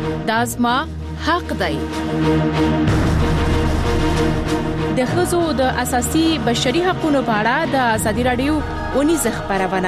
دا زما حق دی. د ښځو د اساسي بشري حقوقو په اړه د ازادي رادیو اونیزه خبرونه.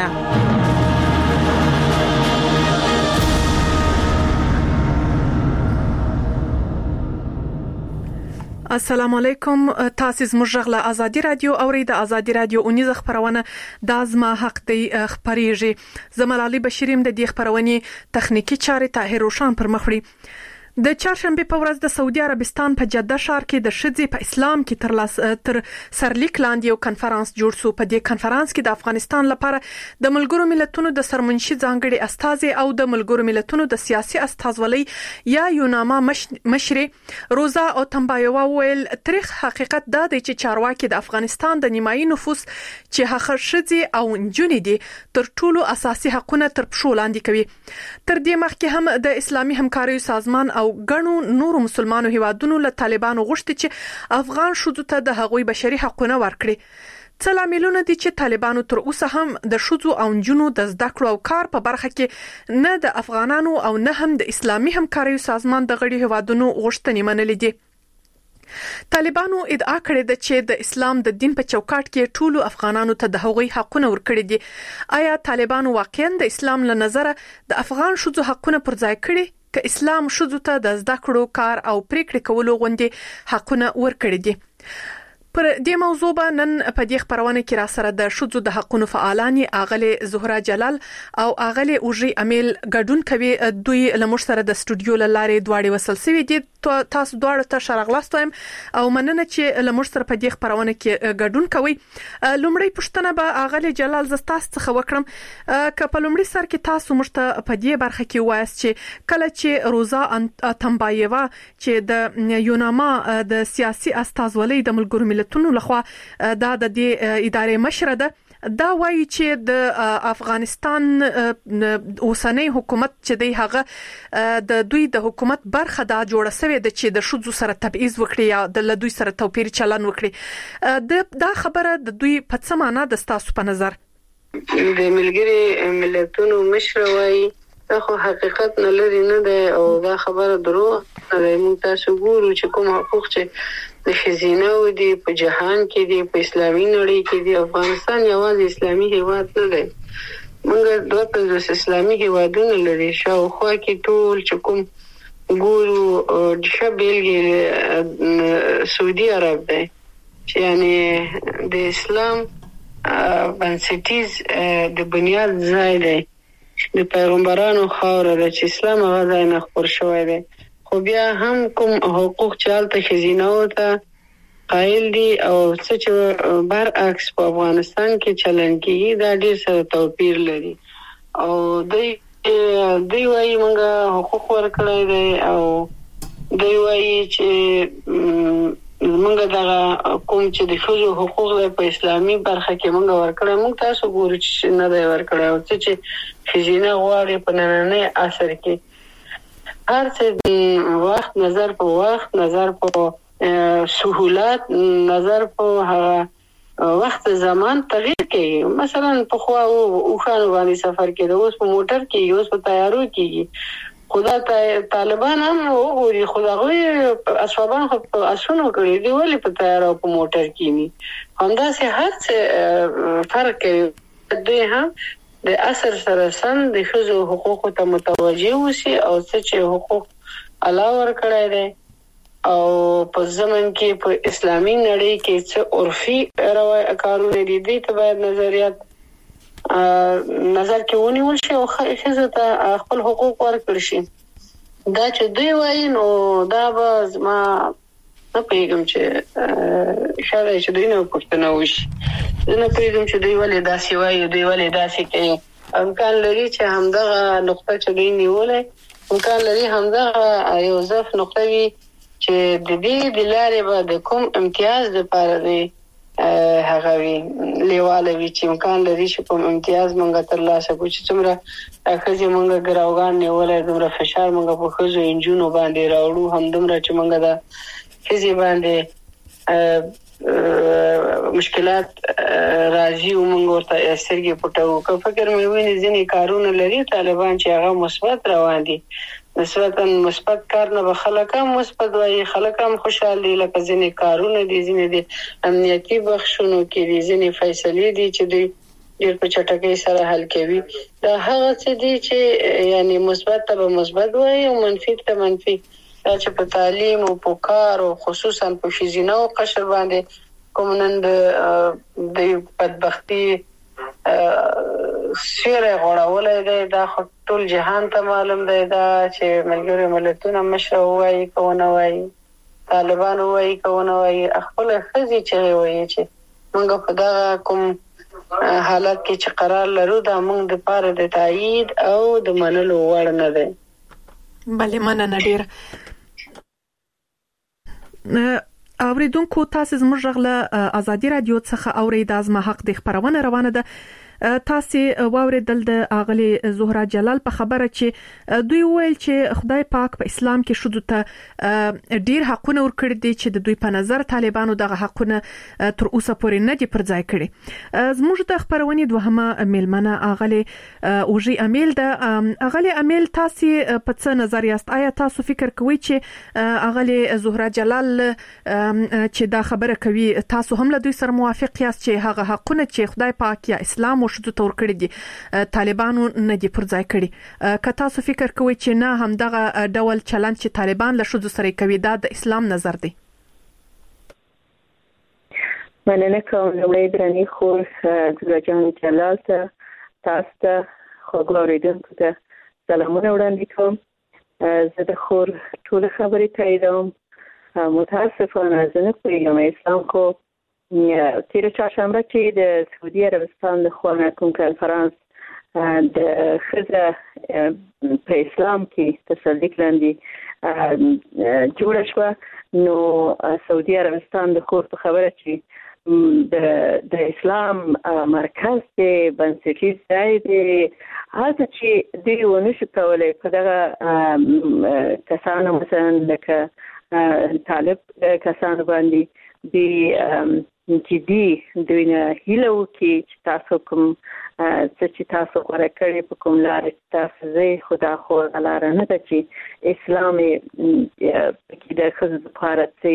السلام علیکم. تاسو زموږ غلا ازادي رادیو اوري د ازادي رادیو اونیزه خبرونه د ازما حق دی خبريږي. زملالي بشیریم د دې خبرونې تخنیکی چارې طاهر روشن پر مخړي. د چهارشنبه په ورځ د سعودي عربستان په جده ښار کې د شذې په اسلام کې تر سرلیک لاندې یو کنفرانس جوړ شو. په دې کنفرانس کې د افغانستان لپاره د ملګرو ملتونو د سرمنشي ځانګړي استازي او د ملګرو ملتونو د سیاسي استازولۍ یا یوناما مشر روزا او تنبایوا ویل تاریخ حقیقت دا دی چې چارواکي د افغانستان د نیمایي نفوس چې هغه شذې او نجونې دي تر ټولو اساسي حقوقونه تر پښو لاندې کوي. تر دې مخکې هم د اسلامي همکارۍ سازمان او ګڼو نورو مسلمانو هیوادونو له طالبانو غوښتي چې افغان شذو ته د هغوی بشري حقوقونه ورکړي. څه لاملونه دي چې طالبانو تر اوسه هم د شذو او نجونو د زده کړو او کار په برخه کې نه د افغانانو او نه هم د اسلامي همکارۍ سازمان د غړي هیوادونو غوښتنې منلې دي. طالبانو ادعا کړې ده چې د اسلام د دین په چوکاټ کې ټولو افغانانو ته د هغوی حقونه ورکړي دي. آیا طالبانو واقعا د اسلام له نظره د افغان شذو حقونه پر ځای کړي که اسلام شذو ته د زده کړو کار او پریکړې کولو غوندي حقونه ورکړي دي؟ پر دې موضوع به نن په دې خبرونه کې را سره د شذو د حقونو فعالان اغله زهرا جلال او اغله اوجي امیل ګډون کوي. دوی لمر سره د استودیو لاره دواړي وصل سوي دي. تاسو دواړو ته شرغلاستم او مننه چې لمر سره په دې خبرونه کې ګډون کوي. لومړی پښتنه به اغله جلال زستاس څخه وکړم ک په لومړي سر کې تاسو مشته په دې برخه کې وایي چې کله چې روزا تنبایوا چې د یوناما د سیاسي استازولۍ د ملګرو ملتونو لخوا دا د دې ادارې مشره ده، دا وایي چې د افغانستان اوسنۍ حکومت چې دی هغه د دوی د حکومت برخه دا جوړه شوې ده چې د شذو سره تبعیض وکړي یا د لدوی سره توپیر چلن وکړي. دا خبره د دوی په څه معنی د تاسو په نظر؟ د ملګری ملتونو مشره وایي دا خو حقیقت نه لري نه ده او دا خبره دروغ ده. موږ تاسو ګورو چې کوم حقوق چې د خزینه و دي په جهان کې دي په اسلامي نړۍ کې دي. افغانستان یوازې اسلامي هیواد نه دی، موږ دوه اسلامي هیوادونه لري شاوخوا کې ټول چې کوم ګورو شبیلګي سعودي عرب دی چې یعنی د اسلام بنسټیز د بنیاد ځای دی، د پیغمبرانو خاوره ده چې اسلام هغه ځای نه خپور شوی دی. خو بیا هم کوم حقوق چې هلته ښځینه ته قایل دي او څه چې برعکس په افغانستان کې چلن کېږي دا ډېر سره توپیر لري. او دوی وایي موږ حقوق ورکړی دی او دوی وایي چې موږ دغه کوم چې د ښځو حقوق په اسلامي برخه کې موږ ورکړی، موږ تاسو ګورو چې نه دی ورکړی او څه چې ښځینه غواړي په نننۍ عصر کې هر څه وخت نظر په وخت نظر په سهولت نظر په وخت زمان تغییر کوي. مثلا په خو او خان باندې سفر کې اوس په موټر کې اوس په تیارو کې خدا طالبان هم وګوري خدای اسوابان په اسونو کړی دی ولې په تیارو په موټر کې ني همدا سه هر څه فرق دی. هم د اثر سره سم د ښځو حقوقو ته متوجه اوسي او چې حقوق علاوه ورکړای دي او په زمن کې په اسلامي نړۍ کې څه عرفي کارونه دي دي ته باید نظر کې ونیول شي او ښځو ته خپل حقوق ورکړي شي. دا چې دوی وایي نو دا به ما نه پیغام چې شاید چې دوی نه پښتنه وشي نه پیغام چې دوی ولې داسې وایي دوی ولې داسې کوي. امکان لري چې همدغه نقطه چې دوی نیولې امکان لري همدغه یو ضعف نقطه وي چې د دې د لارې به د کوم امتیاز لپاره دی هغه وی لیواله وی چې امکان لري چې کوم امتیاز مونږ ترلاسه کړو چې څومره خځې مونږ ګراوګان نیولای دومره فشار مونږ په خځو انجونو باندې راوړو هم دومره چې مونږ د خځې باندې مشکلات راځي او مونږ ورته سترګې پټو. که فکر مې ویني ځینې کارونه لري طالبان چې هغه مثبت روان دي نسبتا مثبت کار نه خلک هم مثبت وایي، خلک هم خوشاله، لکه ځینې کارونه دي، ځینې دي امنیتي بخښونو کې دي، ځینې فیصلې دي چې دوی ډېر په چټکۍ سره حل کوي. دا هغه څه دي چې یعنی مثبت ته به مثبت وایي او منفي ته منفي. دا چې په تعلیم او په کار او خصوصا په ښځینه او قشر باندې کوم نن د بدبختي سیره غوړولې ده، دا ټول جهان ته معلوم دی. دا چې ملګری ملتونه مشر وایي کوونه وایي، طالبان وایي کوونه وایي، خپل خزي چې وایي چې موږ په دا کوم حالت کې چې قرار لرو دا موږ د پاره د تایید او د منلو وړ نه دی. بله مننه ډیر. اوریدونکو تاسو زموږ غږ آزادي رادیو څخه اورید از ما حق د خبرونه روانه ده. تاسو واوریدل د اغلی زهرا جلال په خبره چې دوی ویل چې خدای پاک په اسلام کې شذو ته ډیر حقونه ورکړي دي چې د دوی په نظر طالبانو دغه حقونه تر اوسه پورې نه دي پرځای کړي. زموږ د خبرونې دوهمه میلمنه اغلی اوجي امیل ده. اغلی امیل تاسو په څه نظر یاست؟ آیا تاسو فکر کوئ چې اغلی زهرا جلال چې دا خبره کوي تاسو هم له دوی سره موافق یاست چې هغه حقونه چې خدای پاک یا اسلام شذو تور کړی دي طالبانو نه دي پرځای کړي؟ که تاسو فکر کوئ چې نه هم دغه ډول چلند چې طالبان له شذو سره کوي دا د اسلام نظر دی؟ مننه کوم. لومړی درنې خور زهرا جان جلال ته، تاسو ته، خوږو اوریدونکو ته سلامونه وړاندې کوم. زه د خور ټول خبرې تاییدوم. متاسفانه زه نه پوهیږم اسلام خو تیر چهارشنبه چې د سعودي عربستان د خوا کوم کنفرانس د ښځه په اسلام کې تصدیق لاندې جوړه شوه، نو سعودي عربستان د خور په خبره چې د اسلام مرکز دی، بنسټیز ځای دی، هلته چې دوی ونشو کولی په دغه کسانو مثلا لکه طالب کسانو باندې دی جدي دوی نه هیله وکړي چې تاسو کوم څه چې تاسو غوره کړی په کوم لارې تاسو ځئ، خو دا خو هغه لاره نه ده چې اسلام پکې د ښځو دپاره څه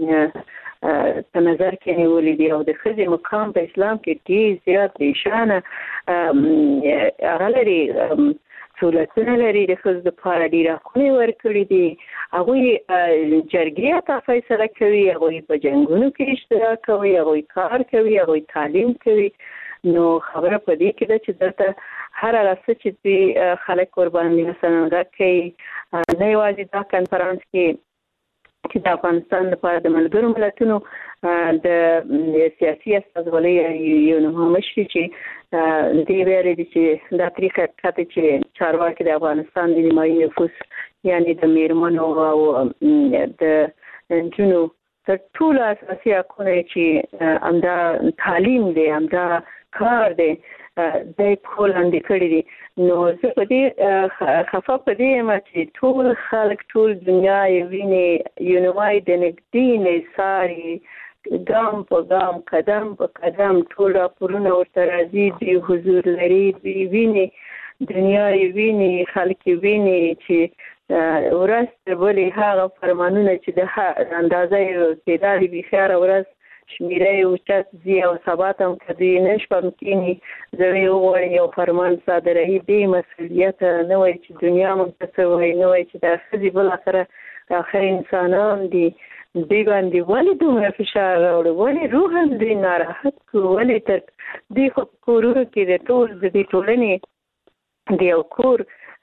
په نظر کې نیولي دي. او د ښځې مقام په اسلام کې ډېر زیات بې شانه هغه لري، سهولتونه لري، د ښځو دپاره ډېر حقونه ورکړي دي. هغوی جرګې ته فیصله کوي، هغوی په جنګونو کې اشتراک کوي، هغوی کار کوي، هغوی تعلیم کوي. نو خبره په دې کې ده چې دلته هر هغه څه چې دوی خلک ورباندې مثلا غږ کوي، نه یوازې دا کنفرانس کې چې د افغانستان لپاره د ملګرو ملتونو د سیاسي استازولۍ یو نومه مشري چې دې ویلي دي چې دا طریقه کته چې چارواکي د افغانستان د نیمایي نفوس یعنی د میرمنو او د نجونو تر ټولو اساسي حقونه چې همدا تعلیم دی، همدا کار دی، د کول اندې کړی دي. نو زه په دې خفه په دې یم چې ټول خلک ټول دنیا یې ویني، یونوای د نږدې نه څاري، ګام په ګام قدم په قدم ټول راپورونه ورته راځي، دوی حضور لري، دوی ویني، دنیا یې ویني، خلک یې ویني چې ورځ تر بلې هغه فرمانونه چې د اندازه یې پیدا دي بېخیاره ورځ شمیره یې اوچت ځي او سبا ته هم که دوی نه شپه کېني زړه یې وغواړي یو فرمان صادروي بې مسؤلیته، نه وایي چې دنیا موږ ته څه وایي، نه وایي چې دا ښځې بالاخره آخر انسانان دي، دوی باندې ولې دومره فشار راوړو، ولې روحاً دوی ناراحت کړو، ولې تر دوی خو په کورونو کې د ټول د دې ټولنې د یو کور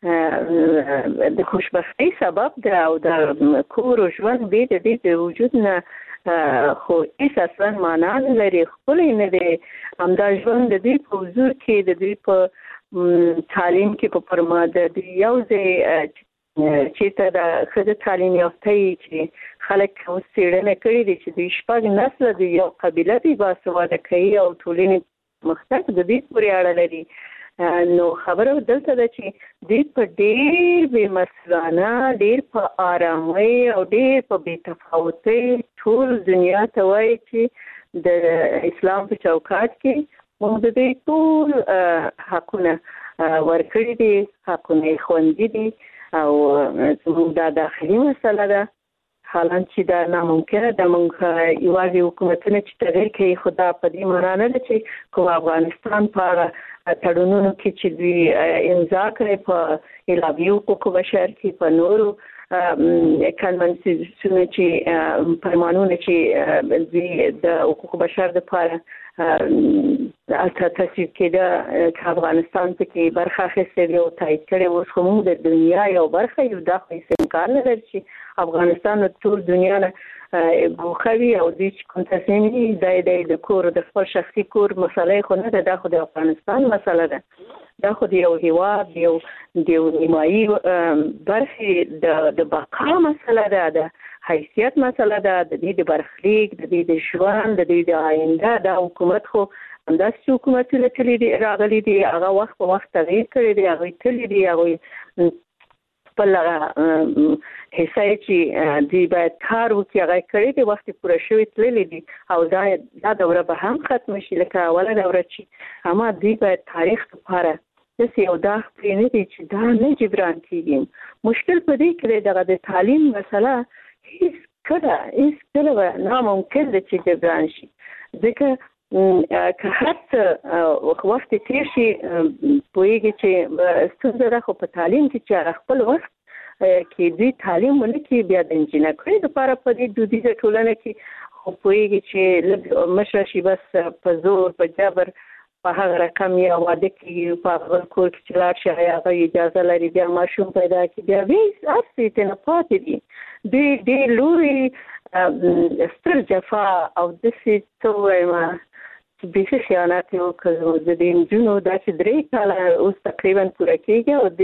د خوشبختۍ سبب ده او د کور او ژوند بې د دې د وجود نه خو هیڅ اصلا معنا نه لري، ښکلی نه دی. همدا ژوند د دوی په حضور کې، د دوی په تعلیم کې په پرما د دوی یو ځای چېرته د ښځه تعلیم یافته چې خلک اوس څېړنه کړې دي چې دوی 6 نسله د یو قبیله دوی باسواده کوي او ټولنې مختلف د دوی پورې اړه لري. نو خبره دلته ده چې دوی په ډېر بې مسؤلانه، ډېر په آرامۍ او ډېر په بې تفاوتۍ ټول دنیا ته وایي چې د اسلام په چوکاټ کې موږ د دوی ټول حقونه ورکړي دي، حقونه یې خوندي دي. او زموږ د داخلي مسله ده حالان چې دا ناممکنه ده. موږ یوازې حکومتونه چې تغیر کوي خدا په دې معنا نه ده چې کوم افغانستان په تړونونو کې چې دوی امضا کړي په اعلامیه حقوق بشر کې په نورو کنوانسیونونو چې فرمانونه چې دوی د حقوق بشر لپاره تصویب کېده افغانستان پکې برخه اخیستې او تایید کړي. اوس هم د دنیا یو برخه یو د هیڅ امکان نه لري چې افغانستان ټول دنیا نه بوخوي او د کوم تصمیم د کور د خپل شخصي کور مسله خو نه ده، خو د افغانستان مسله ده. دا خو د یو هیواد یو نیمایي برخه د بقا مسله ده، د حیثیت مسله ده، د دې د برخلیک، د دې د ژوند، د دې د آینده. د حکومت خو همداسې حکومتونه تللی دي راغلي دي، هغه وخت په وخت تغییر کړی دی، هغه تللی دي، هغه خپل حصه چې دی باید کار وکړي هغه کړی دی، وخت پوره شوی تللی دي او دا دوره به هم ختم شي لکه اوله دوره چې اما دی باید تاریخ لپاره داسې یو دا پرې نه دی چې دا نه جبران کېږي. مشکل په دې کې دی دغه د تعلیم مسله هیڅ کله ناممکن ده چې جبران شي، ځکه که هر څه وخت تیر شي پوهېږي چې ستونزه ده، خو په تعلیم کې چې هغه خپل وخت کې دوی تعلیم ونه کړي بیا د انجینرۍ لپاره په دې دودیزه ټولنه کې خو پوهېږي چې لږ مشره شي بس په زور په جبر په هغه رقم یا واده کې په خپل کور کې چې لاړ شي هغه اجازه لري بیا ماشوم پیدا کړي بیا هیڅ هر څه ته نه پاتې دي. ډېر لوی ستر جفا او داسې څه وایم بیخي خیانت یې وکړ. د دې نجونو دا چې 3 کاله اوس تقریبا پوره کېږي او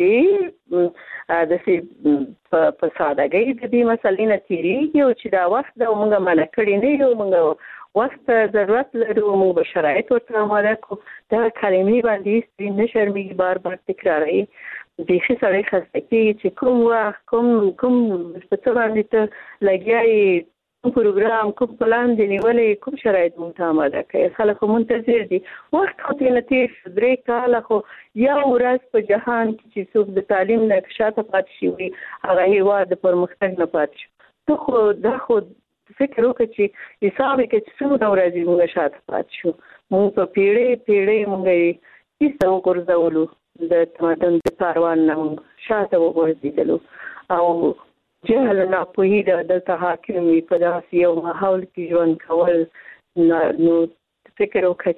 دې داسې په سادهګۍ د دې مسلې نه تېرېږي او چې دا وخت ده موږ منع کړی نه یو، موږ وخت ضرورت لرو، موږ به شرایط ورته آماده کړو. دا کلمې باندې نه شرمېږي بار بار تکراروي، بیخي سړی خسته کېږي چې کوم وخت کوم په څه باندې ته لګیا یې، کوم پروګرام کوم پلان دی نیولې، کوم شرایط مونږ ته آماده کوي. خلک منتظر دي، وخت خو تېر نه تېر 3 کاله خو یو ورځ په جهان کې چې څوک د تعلیم نه شاته پاتې شي وي هغه هېواد د پرمختګ نه پاتې شو. دا خو فکر وکړه چې حساب یې کړه چې څومره ورځې مونږ شاته پاتې شو. مونږ په پیړۍ مونږ یې ایسته وغورځولو، د تمدن د کاروان نه مونږ شاته وغورځېدلو او جهل ناپوهي دلته حاکم وي. په داسې یو ماحول کې ژوند کول نو فکر وکړه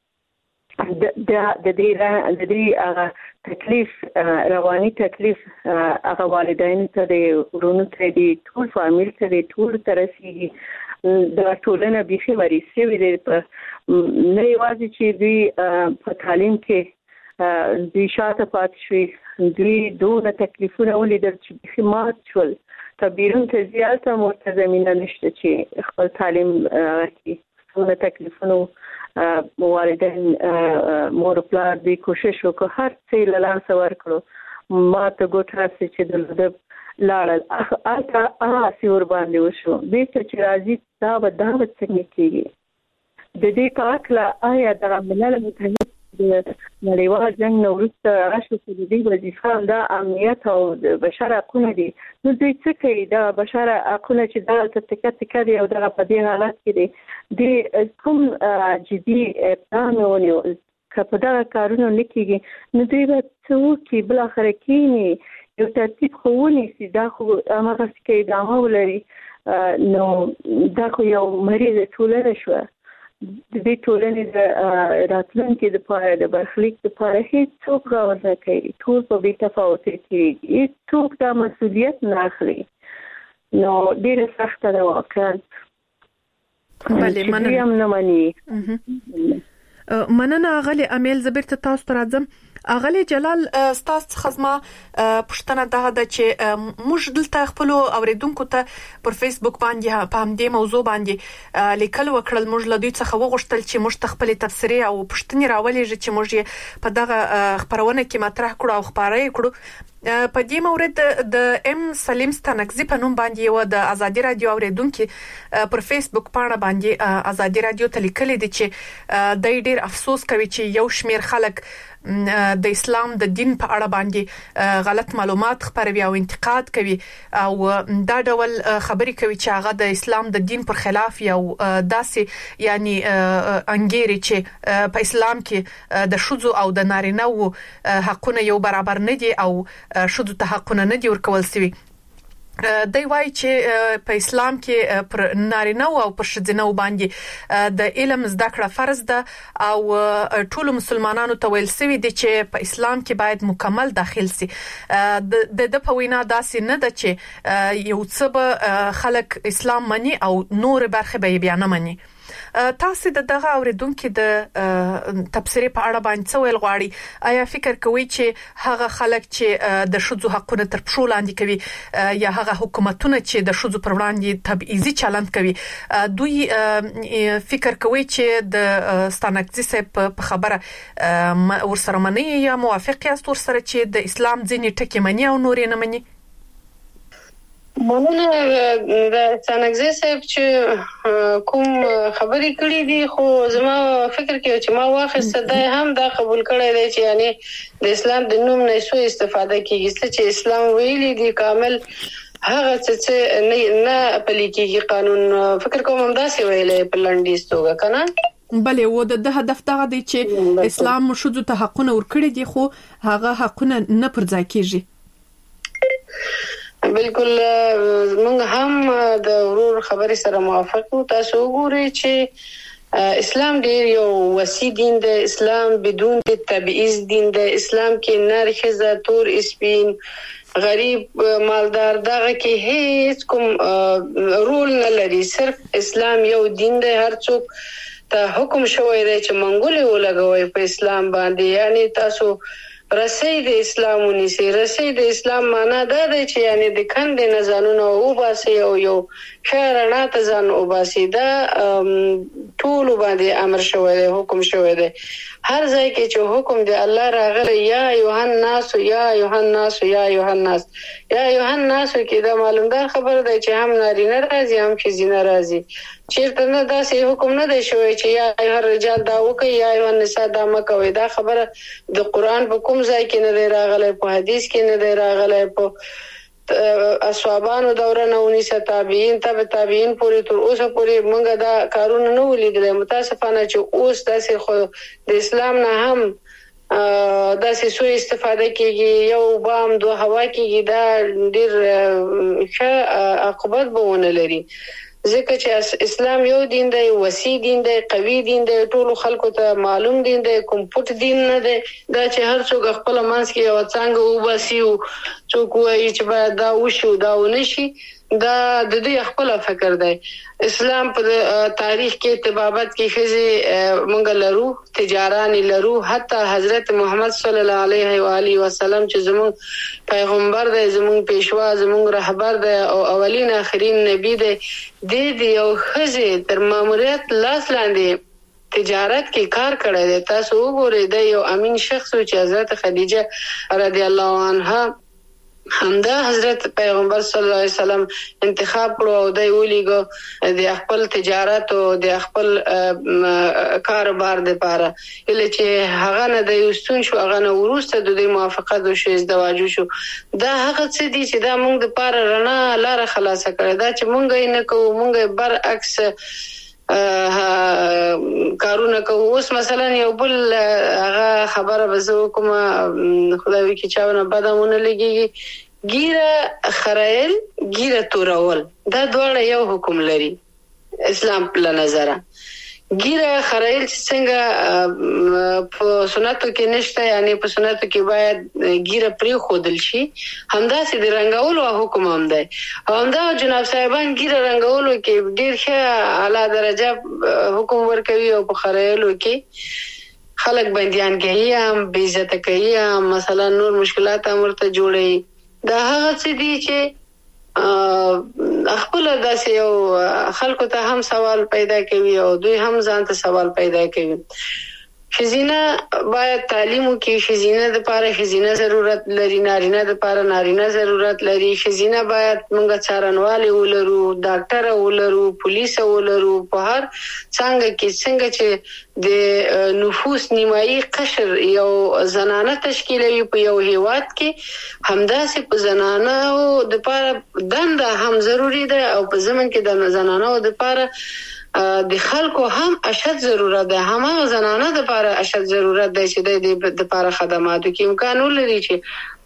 چې د دې هغه تکلیف رواني تکلیف هغه والدین ته دی، ورونو ته دی، ټول فامیل ته دی، ټول ته رسېږي. دا ټولنه بیخي مریض شوې دی، نه یوازې چې دوی په تعلیم کې دوی شاته پاتې شوي، دوی دونه تکلیفونه ولیدل چې بیخي مات شول. بیرون ته ځي هلته ورته زمینه نشته چې خپل تعلیم وکړي. څومره تکلیفونو والدین مور و پلار دوی کوشش وکړو هر څه یې له لاسه ورکړو، ما ته ګوټ راسي چې د لودب لاړل هلته هغسې ورباندې وشو. بېرته چې راځي دا به څنګه کېږي. د دې په هکله آیا دغه ملل متحد د نړیوال جنګ نه وروسته راشو چې د دې وظیفه دا امنیت او د بشر حقونه دي، نو دوی څه کوي؟ دا بشر حقونه چې دا تکه دي او دغه په دې حالت کې دي، د کوم جدي اقدام ونیو؟ که په دغه کارونه نه کېږي نو دوی به څه وکړي؟ بالاخره کښېني یو ترتیب خو ونیسي. دا خو هماغسې که ادامه ولري نو دا خو یو مریضه ټولنه شوه. د دې ټولنې د راتلونکي لپاره د برخلیک لپاره هیڅوک غور نه کوي، ټول په بې تفاوتۍ تېرېږي، هیڅوک دا مسؤلیت نه اخلي. نو ډېره سخته ده واقعا. بله مننه. مننه اغلی امیل. زه بیرته تاسو ته راځم. اغلی جلال، ستاسو څخه زما پوښتنه دا ده چې موږ دلته خپل اوریدونکو ته پر فیسبوک باندې په همدې موضوع باندې لیکل وکړل. موږ له دوی څخه وغوښتل چې موږ ته خپل تبصرې او پوښتنې راولېږي چې موږ په دغه خبرونه کې مطرح کړو او خبرې کړو. په دې مورد د ام سلیم ستانکزی په نوم باندې یو د ازادي رادیو اوریدونکو پر فیسبوک پاڼه باندې ازادي رادیو ته لیکلي دي چې د ډېر افسوس کوي چې یو شمیر خلک د اسلام د دین په اړه باندې غلط معلومات خپروي او انتقاد کوي او دا ډول خبري کوي چې هغه د اسلام د دین پر خلاف یو داسې یعنی انګيري چې په اسلام کې د شذو او د نارینه‌و حقونه یو برابر نه دي او شذو ته حقونه نه دي ورکول شوی. دی وایي چې په اسلام کې پر نارینه‌و او پر ښځینه‌و باندې د علم زده کړه فرض ده او ټول مسلمانانو ته ویل شوی دي چې په اسلام کې باید مکمل داخل شي. د په وینا داسې نه ده چې یو څه به خلک اسلام مني او نور برخه به بیا نه مني. تاسو دغه اوریدونکو د تفسیر په اړه باندې څه ویل غواړي؟ آیا فکر کوئ چې هغه خلک چې د شذو حقونه تر پښو لاندې کوي یا هغه حکومتونه چې د شذو پر وړاندې تبعیضي چلند کوي دوی فکر کوي چې د ستانکزي صاحب په خبره ورسره مني یا موافق یاست ورسره چې د اسلام ځینې ټکي مني او نور نه مني؟ مننه د ستانکزي صاحب چې کوم خبرې کړې دي خو زما فکر کې چې ما واخیسته دا هم دا قبول کړی دی چې یعنی د اسلام د نوم نه سو استفاده کیږي چې اسلام ویلي دی کامل هغه څه نه پلي کیږي قانون فکر کوم دا څه ویلې په لنډیز توګه کنه بله و د هدف دغه دی چې اسلام شذو ته حقونه ورکړي دي خو هغه حقونه نه پر ځای کیږي. بالکل موږ هم د ورور خبرې سره موافق یو. تاسو وګورئ چې اسلام ډیر یو وسیع دین دی. اسلام بدون تبعیض دین دی. اسلام کې نر ښځه تور سپین غریب مالدار دغه کې هیڅ کوم رول نه لري. صرف اسلام یو دین دی. هر څوک ته حکم شوی دی چې منګولې ولګوي په اسلام باندې. یعنی تاسو رسید اسلام ونیسي. رسید اسلام معنا دا دی چې یعنی د کندې نه ځانونه وباسي او یو خیرانه ته ځان وباسي. دا ټول باندې امر شوی دی حکم شوی دی. هر ځای کې چې حکم دی الله راغلی یا یوهان ناس یا یوهان ناس یا یوهان ناس یا یوهان ناس کې دا معلومدار خبر دی چې هم نارینه راځي هم ښځینه راځي. چیرته نه داسې حکم نه دی شوی چې یا ایها رجال دا وکي یا ایها نساء دا مکوي. دا خبره د قران په کوم ځای کې نه دی راغلی په حدیث کې نه دی راغلی په اصحابانو دوره نه ونیسه تابعین تابعین پورې تر اوسه پورې موږ دا کارونه نه ولیدل. متاسفانه چې اوس داسې خو د اسلام نه هم داسې سوء استفاده کیږي. یو بام دو هوا کیږي. دا ډیر ښه عاقبت به ونه لري ځکه چې اسلام یو دین دی وسیع دین دی قوي دین دی ټول خلکو ته معلوم دین دی کوم پټ دین نه دی. دا چې هر څوک خپل منځ کې یو څنګه وباسي او څوک وایي چې باید دا وشي دا ونشي دا د دې خپل فکر دی. اسلام په تاریخ کې طبابت کې خزي مونږ لرو تجاران لرو حتی حضرت محمد صلی الله علیه و آله وسلم چې زموږ پیغمبر دی زموږ پیشوا زموږ رهبر دی او اولین اخرین نبی دی. د یو خزي تر ماموریت لاس لاندې تجارت کې کار کړی دی. تاسو وګورئ د یو امین شخص چې حضرت خدیجه رضی الله عنها همدا حضرت پیغمبر صلی الله علیه وسلم انتخاب کړو او دای ولېګو د خپل تجارت او د خپل کاروبار لپاره اله چې هغه نه د یوستون شو هغه نه ورسته د موافقت او شیز دواجو شو. دا هغه څه دي چې دا موږ د پاره رڼا لار خلاصه کړی. دا چې موږ یې نه کوو موږ برعکس کارونه کوو. اوس مثلا یو بل هغه خبره بزو کومه خدای کی چاونه بدمونه لګي ګیره خرایل ګیره تورول دا دواړه یو حکم لري اسلام په نظر. ګیره خرایل څنګه په سنتو کې نشته یعنی په سنتو کې باید ګیره پری خودل شي همدا سي د رنگولو حکم هم دی. همدا جناب صاحبان ګیره رنگولو کې ډیر ښه اعلی درجه حکم ورکوي او په خرایلو کې خلک بنديان کوي هم بے عزت کوي هم مثلا نور مشکلات امرته جوړي. دا هغه څه دي چې خپل داسې یو خلکو ته هم سوال پیدا کوي او دوی هم ځان ته سوال پیدا کوي. خزینه باید تعلیم وکړي. خزینه د لپاره خزینه ضرورت لري، نارینه د لپاره نارینه ضرورت لري. خزینه باید موږ څارنوالي ولرو، ډاکټر ولرو، پولیس ولرو. په هر څنګه چې د نفوس نیمایي قشر یو زنانه تشکیلوي په یو هیواد کې، همداسې په زنانو د لپاره دنده هم ضروری ده او په زمن کې د زنانو د لپاره د خلکو هم اشد ضرورت ده. همه زنانه د لپاره اشد ضرورت ده چې د لپاره خدماتو کې امکان ولري چې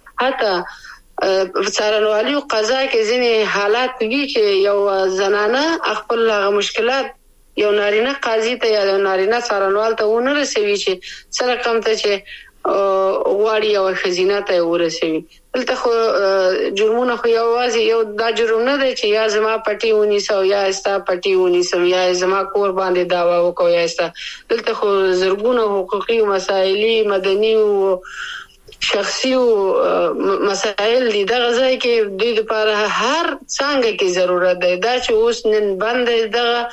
حتی څارنوالي او قضا کې ځینې حالات وي چې یو زنانه خپل مشکلات یو نارینه قاضي ته یا نارینه څارنوال ته ونه رسوي چې سره کم ته چې غواړي او خزینه ته ورسوي. دلته خو جرمونه خو یوازې یو دا جرم نه دی چې یا زما پټي ونیسو یا استا پټي ونیسم یا زما کور باندې داوا وکړو یا استا. دلته خو زرګونه حقوقي مسایل مدني او شخصي مسائل دي. دغه ځای کې د لپاره هر څنګه کې ضرورت دی. دا چې اوس نن باندې دغه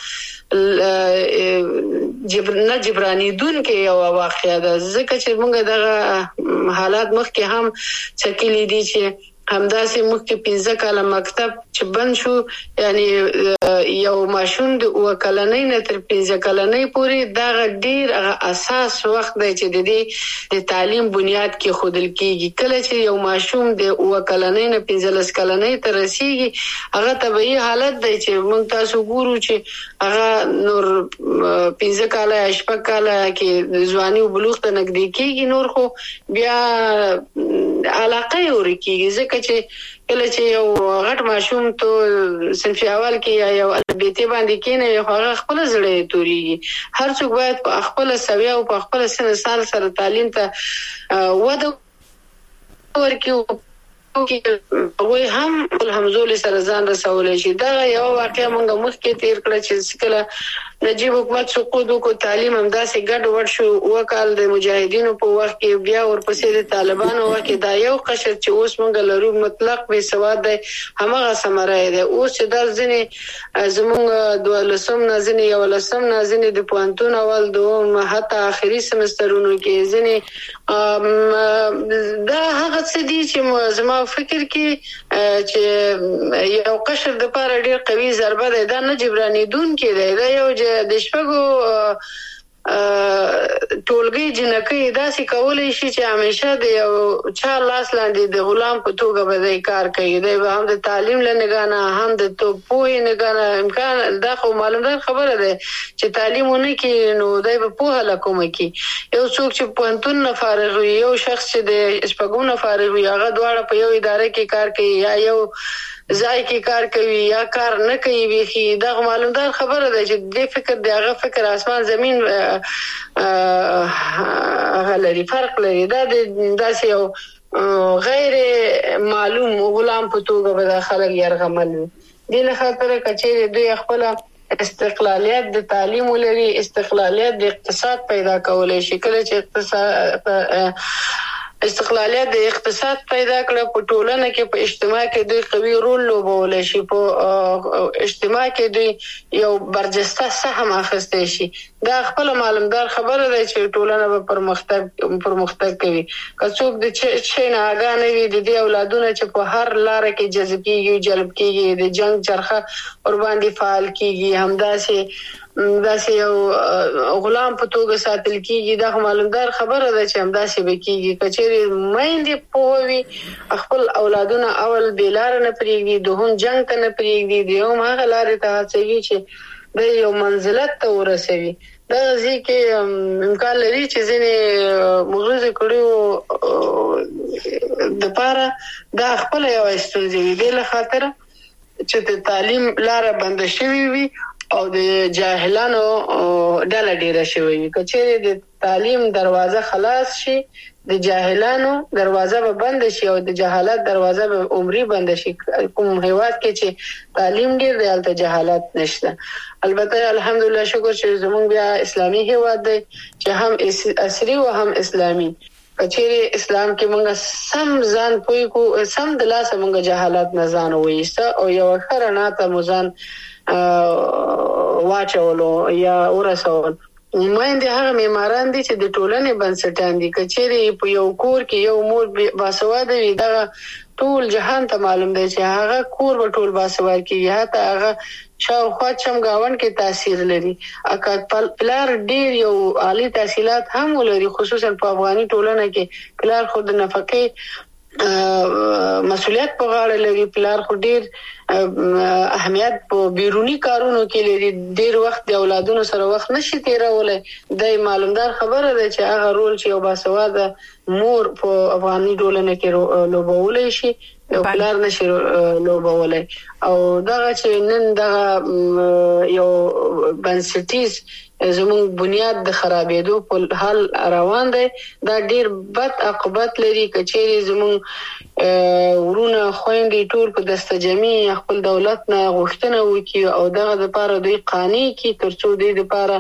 جبرانی دون کې یو واقعیا ده، ځکه چې موږ دغه حالات مخکې هم چکلې دي چې همداسې مخکې 15 کاله مکتب چې بند شو، یعنی یو ماشوم د وکلنۍ نه تر 15 کلنۍ پورې دا ډیر اساس وخت دی چې د دې د تعلیم بنیاد کې خودل کېږي. کله چې یو ماشوم د وکلنۍ نه 15 کلنۍ ته رسیږي، هغه طبيعي حالت دی چې موږ تاسو ګورو چې هغه نور 15 کاله 16 کاله کې ځواني او بلوغ ته نږدې کېږي، نور خو بیا علاقه ورکیږي. ځکه چې کله چې یو غټ ماشوم ته صنف اول کې یا یو البته باندې کېنه یو هغه خپل زړه توريږي. هر څوک باید په خپل سویا او په خپل سن سال سره تعلیم ته وده ورکړي او هم الحمدلله سره ځان رسولای شي. دا یو واقعیا موږ مخکې تیر کړ چې کله نجیب حکومت سقوط وکړ، تعلیم هم داسې ګډ وډ شو. وکال د مجاهدینو په وخت کې بیا ورپسې د طالبانو وخت کې دا یو قشر چې اوس موږ لرو مطلق بې سواد دی، همغه ثمره ده. اوس چې د ځینې زموږ 12 نه ځینې 11 نه ځینې د پوهنتون اول دوم حتی اخري سمسترونو کې ځینې دا هغه څه دي چې زما فکر کې چې یو قشر د لپاره ډیر قوي ضربه ده. دا نه جبرانی دون کې ده، دا یو د شپږو ټولګي جنکې داسې کولای شي چې همیشه د یو چا لاس لاندې د غلام په توګه به کار کوي. دا هم د تعلیم لنګانه هم د توپوي نګانه امکان دا خو معلومه خبره ده چې تعلیمونه کې نو دای په پوهه لکوم کې یو څوک چې پوهنتون نه فارغ وي، یو شخص چې د شپږونه فارغ وي، هغه دواړه په یو اداره کې کار کوي یا یو ځای کې کار کوي یا کار نه کوي. ویخي دا معلومدار خبره ده چې د فکر دغه فکر اسمان زمين غلري فرق لري. دا داسې یو غیر معلوم غلام په توګه به خلک يرغمل دي. له خاطر کچې دوی خپل استقلالیت د تعلیم ولري، استقلالیت د اقتصاد پیدا کولای شي. کله چې استقلالیت د اقتصاد پیدا کړ په ټولنه کې، په اجتماع کې دوی قوي رول لوبولای شي، په اجتماع کې دوی یو برجسته سهم اخیستای شي. دا خپل معلومدار خبره ده چې ټولنه به پرمختګ کوي. که څوک د شي نه اګانې وي، د دې اولادونه چې په هر لار کې جذب کیږي، جلب کیږي، د جنگ چرخه ور باندې فعال کیږي، همداسې یو غلام په توګه ساتل کیږي. دا معلومدار خبره ده چې همداسې به کیږي. کچېری مېندې پوهوي خپل اولادونه اول بلار نه پریږدي، دوهم جنگ ته نه پریږدي، دیوم هغه لارې ته هڅوي چې د یو منزلت ته ورسوي. دا ځکه امکان لري چې ځینې مغرض کړيو د پاره دا خپل یو استونزې وي. له خاطر چې د تعلیم لار بند شوی وي او د جاهلانو ډله ډیره شوی وي. کچېری د تعلیم دروازه خلاص شي، د جاهلانو دروازه به بند شي او د جهالت دروازه به عمرې بند شي. کوم هیواد کې چې تعلیم ډیر دی هلته جهالت نشته. البته الحمدلله شکر چې زمونږ بیا اسلامي هیواد دی چې هم عصري او هم اسلامي. کچېری اسلام کې موږ سم ځان پوي کو، سم د لاسه موږ جهالت نه ځان وېسته او یو خرانه ته مزان واچولو یا ورسول. مېندې هغه معماران دي چې د ټولنې بنسټان دي. کچېرې په یو کور کې یو مور باسواده وي دا ټول جهان ته معلوم دی چې هغه کور به ټول باسواده کیږي، حتی هغه شاوخوا چمګاون کې تاثیر لري. اکه پلار ډیر یو عالی تحصیلات هم ولري، خصوصا په افغاني ټولنه کې پلار خود نفقه مسؤلیت په غاړه لري. پلار خو ډیر اهمیت په بیرونی کارونو کې لري، ډیر وخت د اولادونو سره وخت نشي تیرولای. د معلومدار خبره ده چې هغه رول چې یو باسواده مور په افغاني ټولنه کې لوبولای شي یو پلار نشي لوبولای. او دغه چې نن دغه یو بنسټیز زموږ بنیاد د خرابېدو په حال روان دی، دا ډیر بد عاقبت لري. کچېرې زموږ ورونه خويندې ټول په دستجمي خپل دولت نه غوښتنه وکړي او دغه لپاره دوی قانوني کې ترڅو دوی لپاره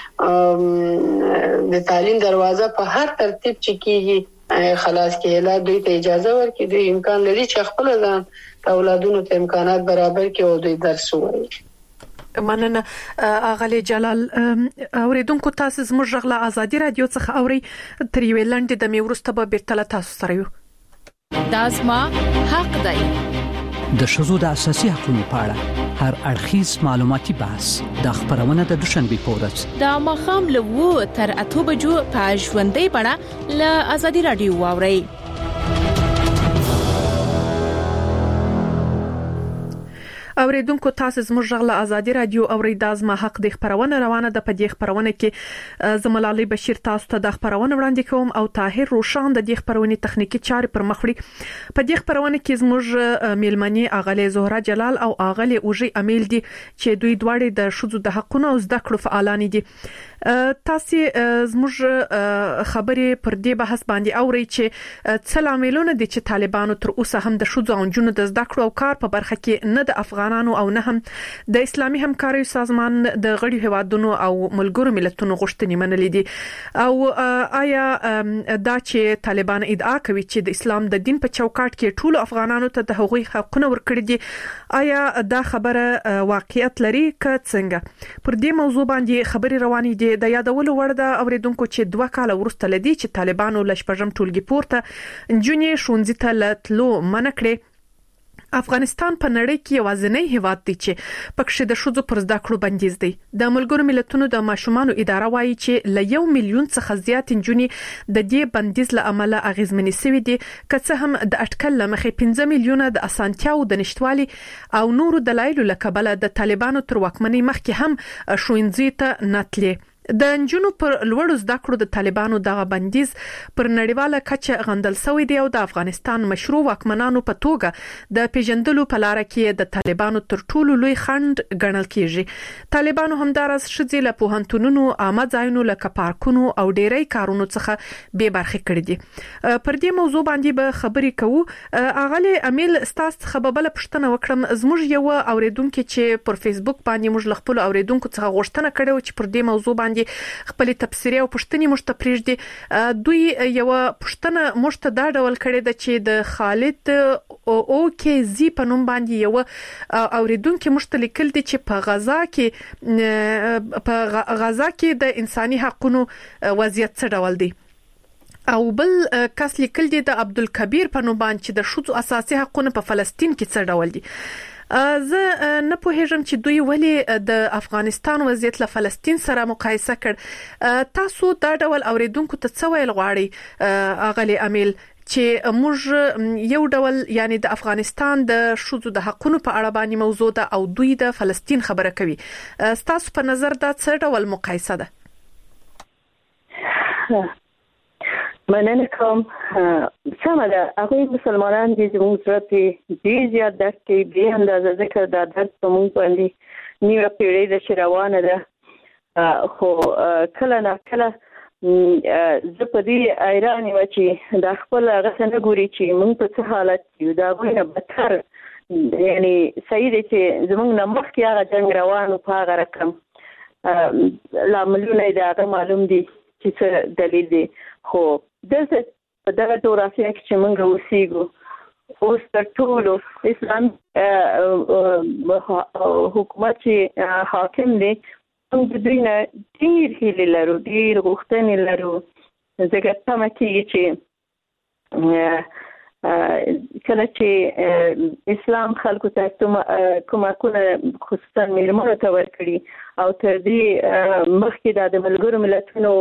د تعلیم دروازه په هر ترتیب چې کیږي خلاص کېلا دوی ته اجازه ورکړي. دوی امکان لري چې خپل ځان اولادونو ته امکانات برابر کړي او دوی درس ووایي. مننه اغلی جلال. اوریدونکو تاسو زموږ غلا ازادي رادیو څخه اوري تر یو لاندې د میورسته به بیرته تاسو سره یو. دازما حق دی. د شذو د اساسي حقوقو په اړه هر اړخیز معلوماتي بحث د خبرونه د دوشنبه پورز د مخام له تر 8 بجو په ژوندۍ بڼه له ازادي رادیو واوري. اوریدونکو تاسو زموږ غلا ازادي رادیو اوري دازما حق د خبرونه روانه د پدې خبرونه کې زملالي بشیر تاسو ته د خبرونه وړاندې کوم او طاهر روشان د دې خبرونه تخنیکی چارې پر مخ وړي. په دې خبرونه کې زموږ میلمنې اغلی زهرا جلال او اغلی اوجي امیل دي چې دوی دواړه د شذو د حقونو او زده کړو فعالان دي. تاسو زموږ خبرې پر دې بحث باندې اوري چې څه لاملونه دي چې طالبانو تر اوسه هم د شذو او جنونو د زده کړو او کار په برخه کې نه د افغانانو او نه هم د اسلامي همکارۍ سازمان د غړي هوادونو او ملګرو ملتونو غوښتنې منلې دي. او آیا دا چې طالبان ادعا کوي چې د اسلام د دین په چوکاټ کې ټول افغانانو ته د حقوقي حقوقونه ورکړي دي، آیا دا خبره واقعیت لري که څنګه؟ پر دې موضوع باندې خبرې روانې دي. د یادولو وړ ده اوریدونکو چې 2 کال وروسته لدی چې طالبانو لشپږم ټولګي پورته جونې شونځي ته لتلو منع کړې. افغانستان په نړۍ کې یوازینی هیواد دی چې پکښې د شذو پر زده کړو بندیز دی. د ملګرو ملتونو د ماشومانو اداره وایي چې ل 1 میلیون څخه زیات جونې د دې بندیز له امله اغیزمنې شوې دي، که څه هم د اټکل لمخې 15 میلیونه د اسانتیاو د نشټوالي او نورو دلایلو له کبله د طالبانو تر واکمنۍ مخکې هم ښوونځي ته نتلې. د انجونو پر لوړو زده کړو د طالبانو دغه بندیز پر نړیواله کچه غندل شوی دی او د افغانستان مشروع واکمنانو په توګه د پیژندلو په لار کې د طالبانو تر ټولو لوی خنډ ګڼل کیږي. طالبانو همدارس شذې له پوهنتونونو، عامه ځایونو لکه پارکونو او ډیری کارونو څخه بې برخې کړي دي. پر دې موضوع باندې به خبرې کوو. اغلی امیل ستاسو خبربله پښتنه وکړم. زموږ یو اوریدونکو چې پر فیسبوک باندې موږ خپل اوریدونکو څخه غوښتنه کړې چې پر دې موضوع باندې خپل تفسیر او پښتني مشتپریږدي. دوی یو پښتنه مشت دا ډول کړي د چې د خالد او کې زی په نوم باندې یو اوریدونکو مشت لیکل دي چې په غزا کې د انساني حقوقو وضعیت څه ډول دی. او بل کس لیکل دي د عبدالکبیر په نوم باندې چې د شذو اساسي حقوقو په فلسطین کې څه ډول دي. زه نه پوهیږم چې دوی ولې د افغانستان وضعیت له فلسطین سره مقایسه کړ. تاسو دا ډول اوریدونکو ته څه ویل غواړئ اغلی امیل چې موږ یو ډول یعنی د افغانستان د شذو د حقوقو په اړه باندې موضوع ده او دوی د فلسطین خبره کوي. تاسو په نظر دا څه ډول مقایسه ده؟ مننه کوم. سمه ده، هغه مسلمانان دي زموږ سره ډېر زیات درد کوي، بې اندازه، ځکه دا درد په موږ باندې نیمه پیړۍ ده چې روانه ده. خو کله نه کله زه په دې حیران یم چې دا خپل هغه څه نه ګوري چې موږ په څه حالت یو. د هغوی نه بدتر یعنی صحیح دی چې زموږ نه مخکې هغه جنګ روان و په هغه رقم لاملونه یې د هغه معلوم دي چې څه دلیل دی. خو دلته په دغه جغرافیه کې چې موږ اوسېږو اوس تر ټولو اسلام حکومت چې حاکم دی موږ د دوی نه ډېر هیلې لرو، ډېر غوښتنې لرو. ځکه تمه کېږي چې کله چې اسلام خلکو ته کومکونه خصوصا میرمنو ته ورکړي او تر دې مخکې د ملګرو ملتونو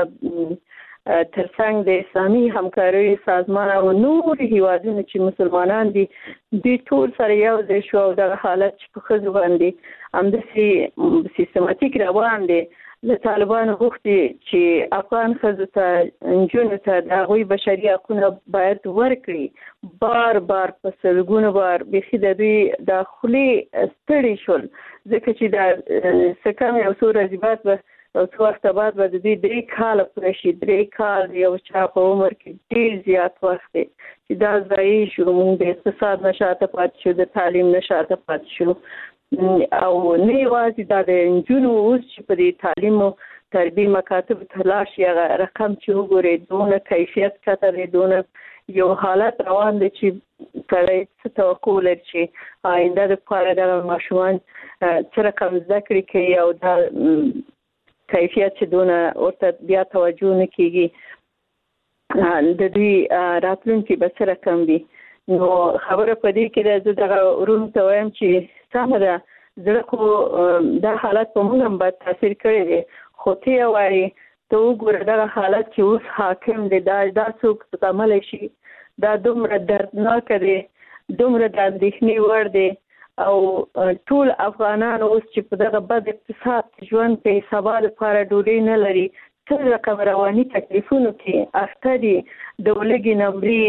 ترڅنګ د اسلامي همکارۍ سازمان او نور هیوادونو چې مسلمانان دي دوی ټول سره یو ځای شو او دغه حالت چې په ښځو باندې همداسې سیستماتیک روان دی. له طالبانو غوښتي چې افغان ښځو ته نجونو ته د هغوی بشري حقونه باید ورکړي. بار بار په سلګونو بار بیخي د دوی د خولې ستړي شول، ځکه چې د څه کم یو څو ورځې بعد به او څو وخته بعد به د دوی 3 کاله پوره شي. 3 کال یو چا په عمر کې ډېر زیات وخت دی چې دا ضایع شو. موږ د اقتصاد نه شاته پاتې شو، د تعلیم نه شاته پاتې شو. او نه یوازې دا د نجونو اوس چې په دې تعلیم او تربیې مکاتبو ته لاړ شي هغه رقم چې وګورئ دونه کیفیت کته دی، دونه یو حالت روان دی چې سړی څه توقع لري چې آینده دپاره دغه ماشومان څه رقم زده کړې کوي او دا کیفیت چې دونه ورته بیا توجه نه کېږي د دوی راتلونکي به څه رقم وي. نو خبره په دې کې ده زه دغه ورونو ته وایم چې سمه ده زړه خو دا حالت په موږ هم باید تاثیر کړی دی، خو ته یې وایې ته وګوره دغه حالت چې اوس حاکم دی دا څوک زغملی شي؟ دا دومره دردناکه دی، دومره د اندېښنې وړ دی. او ټول افغانان اوس چې په دغه بد اقتصاد ژوند کوي، سبا لپاره ډوډۍ نه لري، څه رقم رواني تکلیفونو کې اخته دي. د ولږې نمرې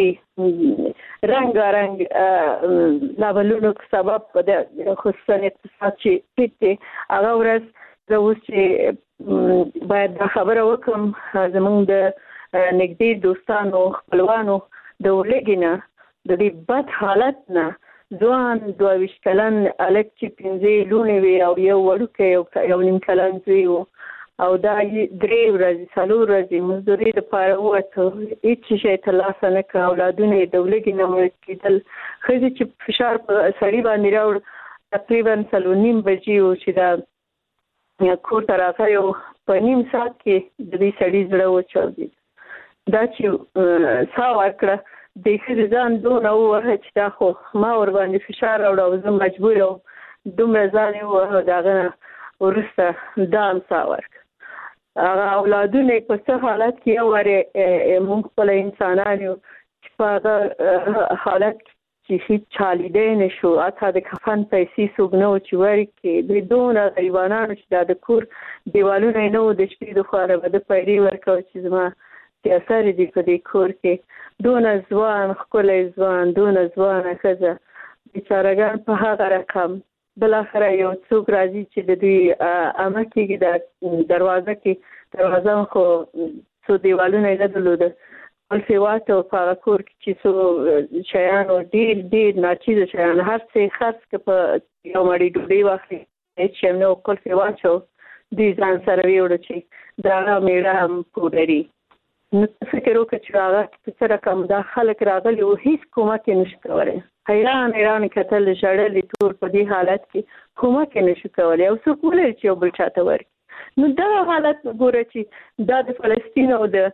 رنګارنګ لابلونو سبب د خصوصا اقتصاد چې ټیټ دی. هغه ورځ زه اوس چې باید دا خبره وکړم زموږ د نږدې دوستانو خپلوانو د ولږې نه د دې بد حالت نه ځوان 22 کلن هلک چې 5 لوڼې وې او یو وړوکی یو نیم کلن زوی و او دا 3 ورځې 4 ورځې مزدورۍ دپاره ووتو، هېڅ شی ترلاسه نه کړه. اولادونه یې د ولږې نه مړه کېدل. ښځې چې فشار په سړي باندې راوړ تقریبا 4:30 بجې و چې دا کور ته راغی او په نیم ساعت کې د دې سړي زړه وچاودېد. دا چې ساه ورکړه د ښځې ځان دونه ووهه چې دا خو ما ورباندې فشار راوړه او زه مجبور وم دومره ځان یې ووهه. د هغه نه وروسته دا هم ساه ورکړه. هغه اولادونه په څه حالت کې یو وارې موږ خپله انسانان یو چې په هغه حالت چې هېڅ چا لیدی نه شو، حتی د کفن پیسې څوک نه و چې ورکړي. دوی دونه غریبانانو چې دا د کور دیوالونه یې نه وو د شپې دخواره به ده پیرې ورکوه چې زما سیاسر دي په دې کور کې. دونه ځوان ښکلی ځوان، دونه ځوانه ښځه بیچارهګان په هغه رقم. بالاخره یو څوک راځي چې د دوی عمه کېږي د دروازه خو څو دیوالونه یې نه درلوده، قلف یې واچو په هغه کور کې چې څو شیانو ډېر ډېر ناچیزه شیان هر څه یې خرڅ که په یو مړۍ ډوډۍ واخلي هېڅ شی هم نه و، قلف یې واچو دوی ځان سره ویوړه چې د هغه مېړه هم پوډري. نو فکر وکړه چې هغه په څه رقم دا خلک راغلي وو، هېڅ کومک یې نشو کولی. حیران کتل ژړل ټول په دې حالت کې کومک یې نشو کولی او څوک ولري چې یو بل چاته ورکړي. نو دغه حالت ګوره چې دا د فلسطین او د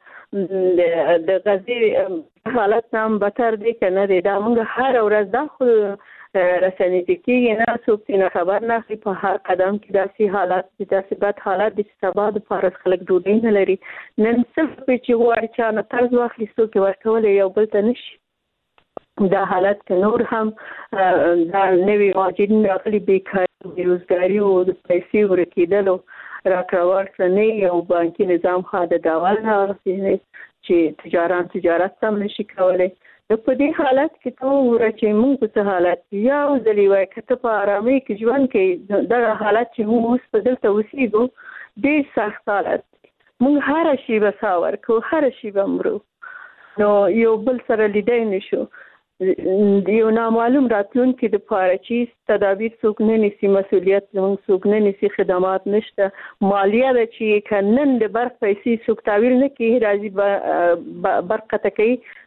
غزې حالت نه هم بدتر دی که نه دی. دا موږ هره ورځ دا خو رسنۍ ته کېږي نه، څوک نه خبر نه اخلي. په هر قدم کې داسې حالات دي، داسې بد حالات دي چې سبا دپاره خلک ډوډۍ نه لري. نن صرف چې غواړي چا نه طرز واخلي څوک یې ورکولی یو بل ته نه شي. دا حالت که نور هم دا نوي مهاجرین راغلي بیکاري بېروزګاري و د پیسې ورکېدلو راکړه ورکړه نه یو بانکي نظام ښه د ډول نه اغېزې چې تجارت سم نشي کولی. نو په دې حالت کې ته وګوره چې موږ په څه حالت کې یو ځل یې وایي که ته په ارامۍ کې ژوند کوې دغه حالت چې موږ اوس په دلته اوسېږو ډېر سخت حالت دی. موږ هره شیبه ساه ورکوو، هره شیبه مرو. نو یو بل سره لیدی نه شو. یو نامعلوم راتلونکي دپاره چې تدابیر څوک نه نیسي، مسؤلیت زموږ څوک نه نیسي، خدمات نشته، مالیه ده چې که نن د برق پیسې څوک تعویر نه کړي راځي برق قطع کوي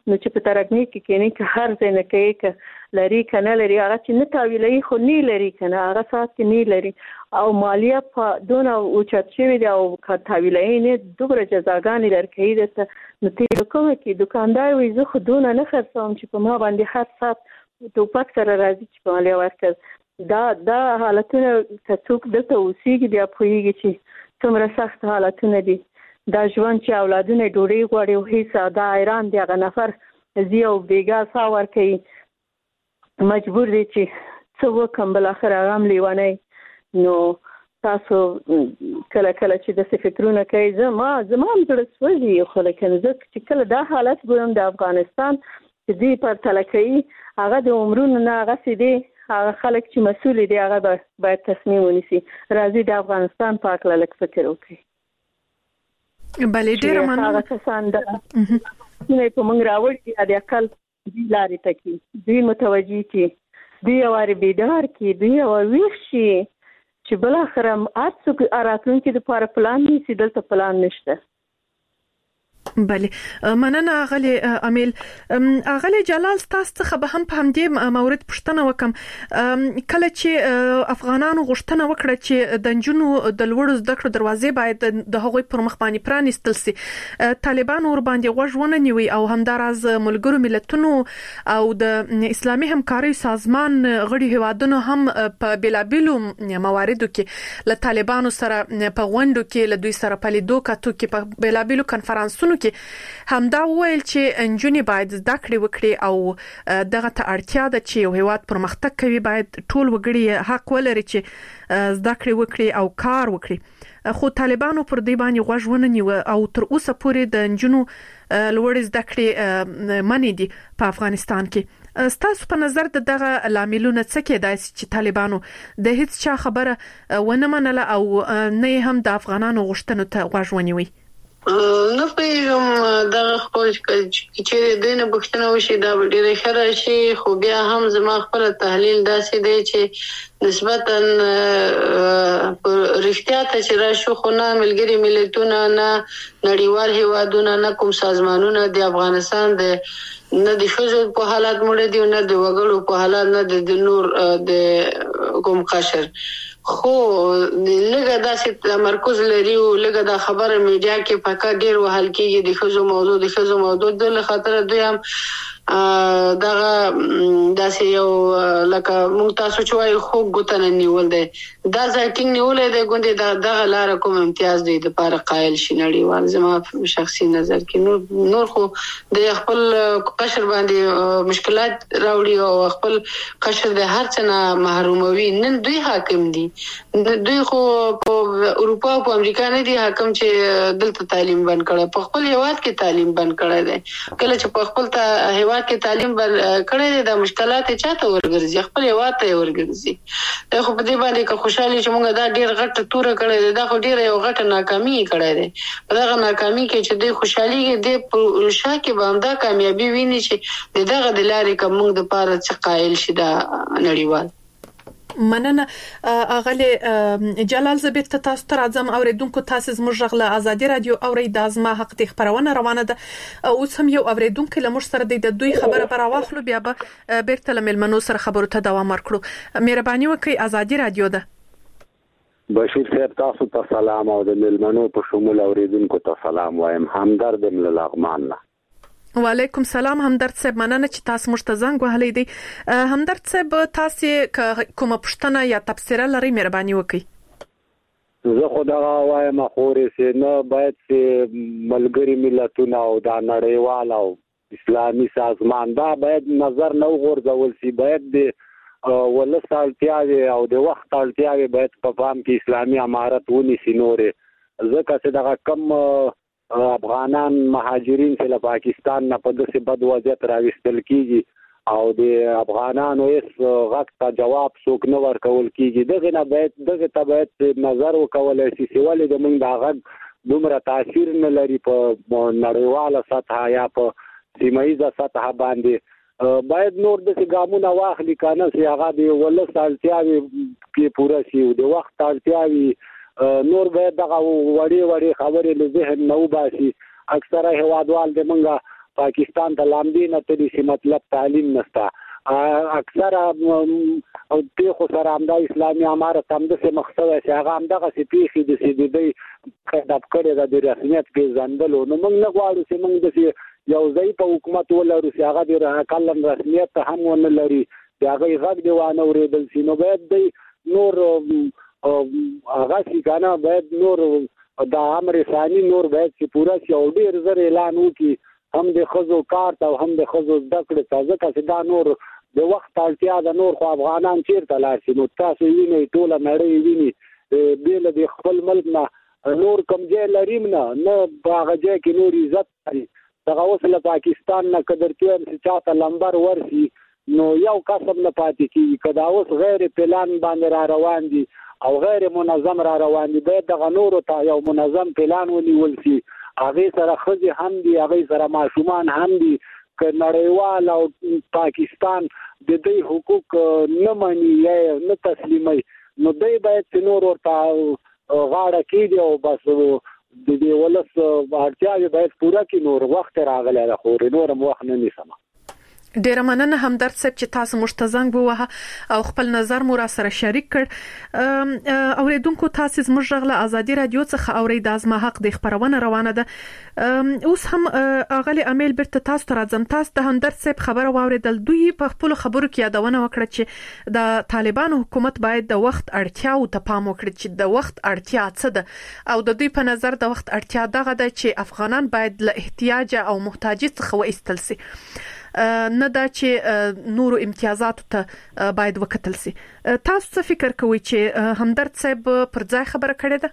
نو چې په ترګنی کې کینی که هر ځای نه کوي که لري کنه لري هغه چې نه تاویلای خو نه لري کنه هغه سات کې نه لري او مالیه په دونه اوچت شوی دی او که تاویلای نه دوبره جزاګانې درکې ده نو ته کومه کې دکاندار وي زه خو دونه نه خرڅوم چې په ما باندې هر سات ټوپک سره راځي چې په مالیه ورکړ دا حالتونه که څوک دلته اوسېږي بیا پوهېږي چې څومره سخت حالتونه دي دا ژوند چې اولادونه ډوډۍ غواړي او هیڅ دا حیران دی هغه نفر زی او بیګا سا ورکوي مجبور دی چې څه وکم بل اخر هغه هم لیونی نو تاسو کله کله چې د فکرونه کوي زما هم زړه سوځي خو لکه زه چې کله دا حالت ګورم د افغانستان چې دوی پر تلکوي هغه د عمرونو نه هغسې دی هغه خلک چې مسؤل دي هغه باید تصمیم ونیسي راځي د افغانستان په اړه لږ فکر وکړي بلې ډېره مننه هغه کسان ده چې په موږ راوړي د عقل دی لارې ته کې دوی متوجي کې دوی واره بیدار کې دوی ویښ شي چې بل اخر هر څوک راتلونکي د لپاره پلان نیسي دلته پلان نشته بله مننه اغلی امیل اغلی جلال تاسو څخه به هم په همدې مورد پوښتنه وکم کله چې افغانانو غوښتنه وکړه چې د نجونو د لوړو زده کړو دروازې باید د هغوی پر مخ باندې پرانیستل شي طالبان ور باندې غوږ ونه نیوي او همداراز ملګرو ملتونو او د اسلامي همکارۍ سازمان غړي هیوادونو هم په بلابلو مواردو کې له طالبانو سره په غونډو کې له دوی سره په لیدو کاتو کې په بلابلو کنفرانسونو کې همدا ویل چې انجونې باید زده کړې وکړي او دغه ته اړتیا ده چې یو هیواد پرمختګ کوي باید ټول وګړي حق ولري چې زده کړې وکړي او کار وکړي خو طالبانو پر دې باندې غوږ ونه نیو او تر اوسه پورې د انجونو لوړ زده کړې منې دي په افغانستان کې ستاسو په نظر دغه لاملونه څه کېدای شي چې طالبانو د هیڅ چا خبره ونه منله او نه هم د افغانانو غوښتنو ته غوږ ونیوي نه پیغام دا خو چې دینه بوښتنه وشي دا ډیره خره شي خو بیا هم زما خپل تحلیل داسې دی چې نسبتا رښتیا ته چې راشو خو نه ملګری ملتونه نه نړیوال هیوادونه نه کوم سازمانونه د افغانستان د نه د شوزو په حالات مړ دي نه د وګړو په حالات نه د نور د کوم قشر خو لږه داسې تمرکز لري او لږه د خبره میډیا کې پکا ډیر وهل کېږي د شوزو موضوع د خاطر دوی هم دغه داسې یو لکه مونږ تاسو چې وایو خو ګوتنه نیول دی دا ځکه نیولې دی ګوندې دغه لار کوم امتیاز دی د لپاره قائل شي نړیوال زما شخصي نظر کې نور خو د خپل قشر باندې مشکلات راوړي او خپل قشر د هر څه نه محروموي نن دوی حاکم دي دوی خو په اروپا او امریکا نه دي حاکم چې دلته تعلیم بند کړي په خپل هیواد کې تعلیم بند کړي دي کله چې په خپل هیواد کې تعلیم کړي د مشکلات چاته ورګرځي خپل هیواد ته ورګرځي دا خو په دې باندې که خوشحالي چې موږ دا ډیر غټه توره کړي دا خو ډیر یو غټه ناکامي کړي ده دغه ناکامي کې چې د خوشحالي کې د شا کې باندې کامیابی ویني چې دغه د لارې کوم د پاره څه قائل شي دا نړیوال مننه اغلی جلال زبیت تاسو ته راځم اوریدونکو تاسو زموږ غږ ازادي رادیو اورید ازما حق ته خبرونه روانه ده اوس هم یو اوریدونکو لمر سره د دوی خبره براواخلو بیا به بیرته لمنو سره خبرو ته دوام ورکړو مهرباني وکړئ ازادي رادیو ده بشیر صاحب تاسو ته سلام او د ملمنو په شمول اوریدونکو ته سلام وایم همدرد ملغمان نه وعلیکم سلام همدرد صاحب مننه چې تاسو موږ ته زنګ وهلی دی همدرد صاحب تاسو کومه پوښتنه یا تبصره لرئ مهرباني وکړئ زه خو دا وایم خورې چې نه باید چې ملګری ملتونه او د نړیوال او اسلامي سازمان دا باید نظر نه وغورځول شي باید د ولس اړتیاوې او د وخت اړتیاوې باید په پام کې اسلامي امارت ونیسي نورې ځکه چې دغه کم افغانان مهاجرین چې له پاکستان نه په داسې بد وضعیت راوستل کیږي او د افغانانو هیڅ غږ ته جواب څوک نه ورکول کیږي دغه ته باید نظر وکول شي چې ولې د موږ د غږ دومره تاثیر نه لري په نړیواله سطح یا په سیمه ییزه سطح باندې باید نور د ګامونه واخلي کنه چې هغه د ولس اړتیاوې کې پوره شي او د وخت اړتیاوې نور باید دغه وړي خبرې له ذهن نه وباسي اکثره هوادوال د منګه پاکستان ته لامدې نه تللی چې مطلب تعلیم نشته. اکثره او په خو سره همدا اسلامي امارت هم د څه مقصد چې هغه هم دغه څه پیښې د سیدې خداب کړي د رسمیت پیژندلو. نو موږ نه غواړو چې موږ د یو ځای په حکومت ولرو چې هغه د کلم رسمیت هم ونه لري، چې هغه غږ دی وانه اورېدل شي. نو باید د نور هغه چې کنه باید نور د امر ثاني نور باید چې پورا شي او ډیر زر اعلان وکړي هم د خزو کار ته هم د خزو زده کړې ته، ځکه چې دا نور د وخت اړتیا د نور خو افغانان چیرته لاړ شي. نو تاسو وینئ ټوله نړۍ ویني بېله د خپل ملک نه نور کوم ځای لریم نه په هغه ځای کې نور عزت لري. دغه اوس له پاکستان نه که درته وایم چې چاته لمبر ورسي نو یو قسم نه پاتې کېږي. که دا اوس غیر پلان باندې را روان دي او غیر منظم را روان دي، باید دغه نورو ته یو منظم پلان ونیول شي. هغې سره ښځې هم دي، هغې سره ماشومان هم دي. که نړیوال او پاکستان د دوی حقوق نه مني یا نه تسلیموي، نو دوی باید چې نور ورته غاړه کېږدي او بس د دې ولس اړتیاوې باید پوره کړي. نور وخت راغلی ده خو نور هم وخت نه نیسم. ډیره مننه همدرد صاحب چې تاسو موږ ته زنګ ووهه او خپل نظر مو را سره شریک کړ. اوریدونکو تاسو زموږ غږ له ازادي رادیو څخه اورئ. د ازما حق د خبرونه روانه ده. اوس هم اغلی امیل برته تاسو ته راځم. تاسو د همدرد صاحب خبره واوریدل. دوی په خپل خبرو کې یادونه وکړه چې د طالبانو حکومت باید د وخت اړتیاو ته پام وکړي، چې د وخت اړتیا څه ده، او د دوی په نظر د وخت اړتیا دغه ده چې افغانان باید له احتیاج او محتاجۍ څخه وایستل شي، نه دا چې نورو امتیازاتو ته باید وکتل شي. تاسو څه فکر کوئ چې همدرد صاحب پر ځای خبره کړې ده؟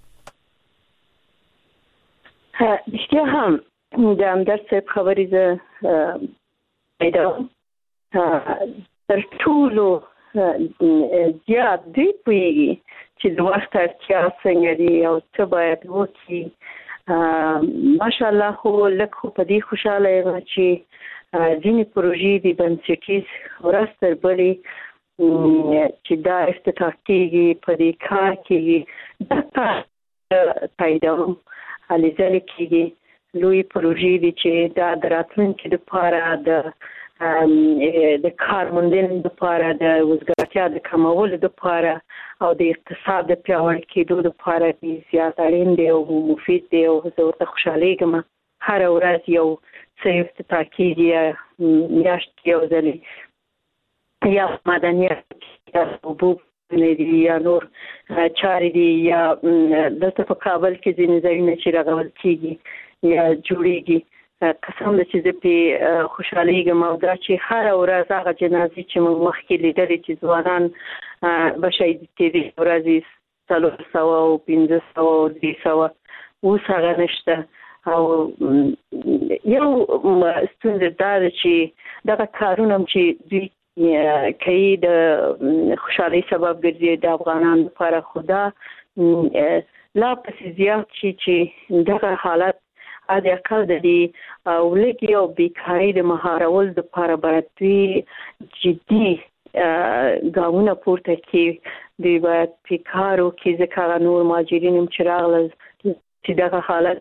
رښتیا هم د همدرد صاحب خبرې زه پیداوم. تر ټولو زیات دوی پوهېږي چې د وخت اړتیا څنګه دي او څه باید وکړي. ماشاءالله خو لږ خو په دې خوشحاله یم چې ځینې پروژې د بنسټیز ورځ تر بلې چې دا افتتاح کېږي، په دې کار کېږي، دا کار پیداوم هلې ځلې کېږي. لوی پروژې دي چې دا د راتلونکي دپاره د کار موندنې دپاره، د وزګارتیا د کمولو دپاره او د اقتصاد د پیاوړي کېدو دپاره زیات اړین دی او مفید دی. او زه ورته خوشحالیږم. هره ورځ یو څه افتتاح کېږي، یا میاشت یو ځلې، یا مدنیت، یا اوبو دي، یا نور چارې دي، یا دلته په کابل کې ځینې ځایونه چې رغول کېږي یا جوړېږي. قسم ده چې زه پرې خوشحالیږم. او دا چې هره ورځ هغه جنازې چې موږ مخکې لیدلې چې ځوانان به شهید کېدې، ورځې 400 او 500 او 300، اوس هغه نشته. او یو ستونزه دا ده چې دغه کارونه چې دوی کوي د خوشحالۍ سبب ګرځي د افغانانو لپاره، خو دا لا پسې زیات شي چې دغه حالت د اقل د دې ولګي او بیکاري د مهارول لپاره باید دوی جدي ګامونه پورته کړي. دوی باید په کار وکړي، ځکه هغه نور مهاجرین هم چې راغلل چې دغه حالت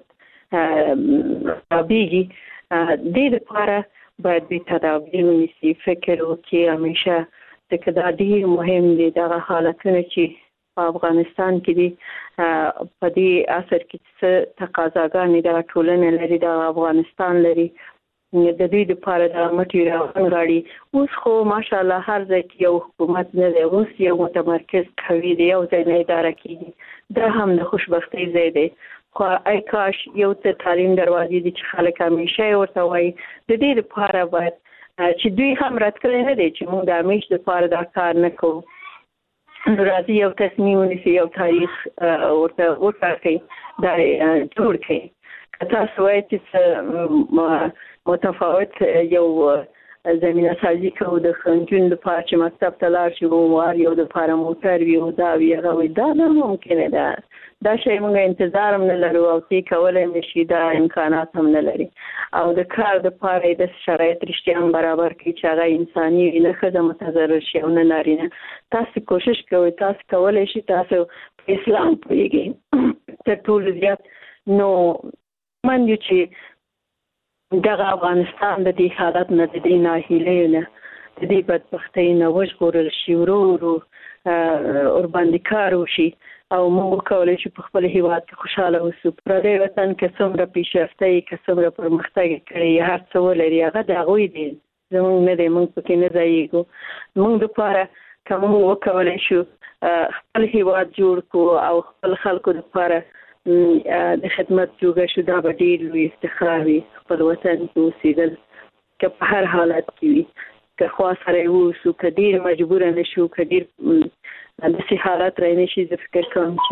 رابیږي، دې لپاره باید دوی تدابیر ونیسي، فکر وکړي همیشه، ځکه دا ډېر مهم دی. دغه حالتونه چې په افغانستان کې دي، په دې عصر کې څه تقاضاګانې دغه ټولنه لري، دغه افغانستان لري، د دوی لپاره د مټې راونغاړي. اوس خو ماشاءالله هر ځای کې یو حکومت نه دی، اوس یو متمرکز قوي دی، یو ځای نه اداره کېږي. دا هم د خوشبختۍ ځای دی. خو ای کاش یو څه تعلیم دروازې دي چې خلک همیشه ورته وایي. د دې لپاره باید چې دوی هم رد کړی نه دی چې موږ د همیشه لپاره دا کار نه کوو. نو راځي یو تصمیم ونیسي، یو تاریخ ورته وټاکئ، دا جوړ کړئ. که تاسو وایئ چې متفاوت یو زمینه سازي کوو د نجونو لپاره چې مکتب ته لاړ شي، او یو دپاره موټر وي او دا وي هغه وي، دا نه ممکنه ده. دا شی موږ انتظار هم نه لرو او تی کولی نه شي، دا امکانات هم نه لري. او د کار دپاره یې داسې شرایط رښتیا هم برابر کړي چې هغه انساني وي، نه ښځه متضرر شي او نه نارینه. تاسو کوشش کوئ، تاسو کولی شئ، تاسو په اسلام پوهېږئ تر ټولو زیات. نو من یو چې دغه افغانستان د دې حالت نه د دې ناهیلۍ نه د دې بدبختۍ نه وژغورل شي ورو اور باندې کار وشي او موږ کولی شو په خپل هیواد کې خوشاله اوسو. پردی وطن کې څومره پیشرفته یې که څومره پرمختګ کړی هر څه ولري هغه د هغوی دی زموږ نه دی. موږ پکې نه ځایږو. موږ دپاره که موږ وکولی شو خپل هیواد جوړ کړو او خپل خلکو دپاره د خدمت جوګه شو دا به ډېر لوی افتخار وي. خپل وطن کې اوسېدل که په هر حالت کې وي که خوا سره یې واوسو که ډېر مجبوره نه شو که ډېر داسې حالت رای نه شي. زه فکر کوم چې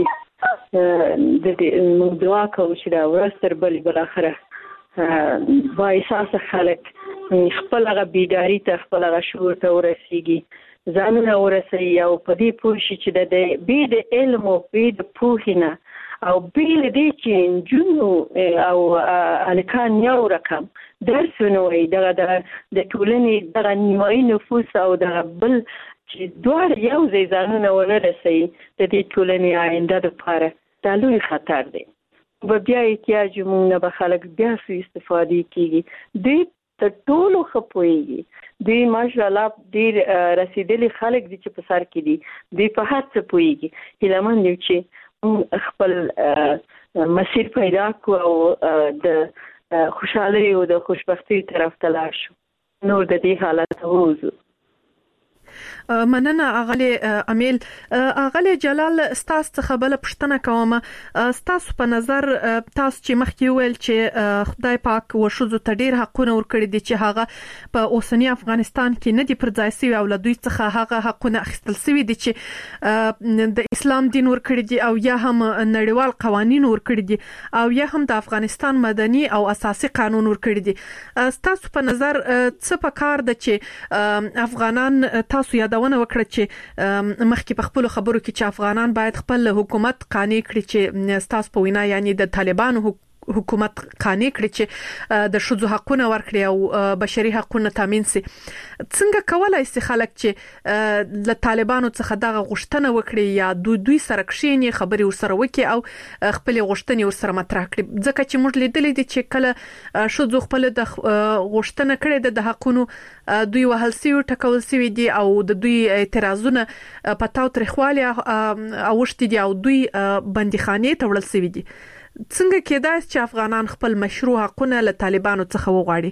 موږ دعا کوو چې دا ورځ تر بلې بالاخره بااحساسه خلک خپل هغه بیداري ته خپل هغه شعور ته ورسېږي ځانونه ورسوي او په دې پوه شي چې د بې د علم او بې د پوهې نه او بې له دې چې نجونو او هلکان یو رقم درس ونه وایي دغه د ټولنې دغه نیمایي نفوس او دغه بل چې دواړه یو ځای ځانونه ونه رسوي د دې ټولنې آینده دپاره دا لوی خطر دی. به بیا احتیاج موږ نه به خلک بیا سوء استفادې کېږي. دوی تر ټولو ښه پوهېږي. دوی ماشاءالله ډېر رسېدلي خلک دي چې په سر کې دي. دوی په هر څه پوهېږي. هیله مند یو چې خپل مسیر پیدا کړو او د خوشحالۍ او د خوشبختۍ طرف ته لاړ شو. نور د دې حالت ووځو. مننه اغلی امیل. اغلی جلال ستاسو څخه بل پښتنه کوم. ستاسو په نظر تاسو چې مخکې ویل چې خدای پاک وشوزو ته ډیر حقونه ورکړي دي چې هغه په اوسنی افغانستان کې نه دي پر ځای سوي او له دوی څخه هغه حقونه اخیستل سوي دي چې د اسلام دین ورکړي دي او یا هم نړیوال قوانین ورکړي دي او یا هم د افغانستان مدني او اساسي قانون ورکړي دي. ستاسو په نظر څه پکار ده چې افغانان تاسو یادونه وکړه چې مخکې په خپل خبرو کې چې افغانان باید خپل حکومت قانع کړي چې تاسو په وینا یعنی د طالبانو حکومت قانع کړي چې د ښځو حقونه ورکړي او بشري حقونه تامین سي. څنګه کولای شي خلک چې له طالبانو څخه دغه غوښتنه وکړي یا دوی سره کښیني خبري ورسره وکړي او خپل غوښتنې ورسره مطرح کړي؟ ځکه چې موږ لیدلې دي چې کله ښځو خپل د غوښتنه کړي د حقونو دوی وهل سي او ټکول سي دي او د دوی اعتراضونه پتاو ترخوالي اوښتي دي او دوی بنديخانه ته وړل سي دي. څنګه کېدای چې افغانان خپل مشروع حقونه له طالبانو څخه وغواړي؟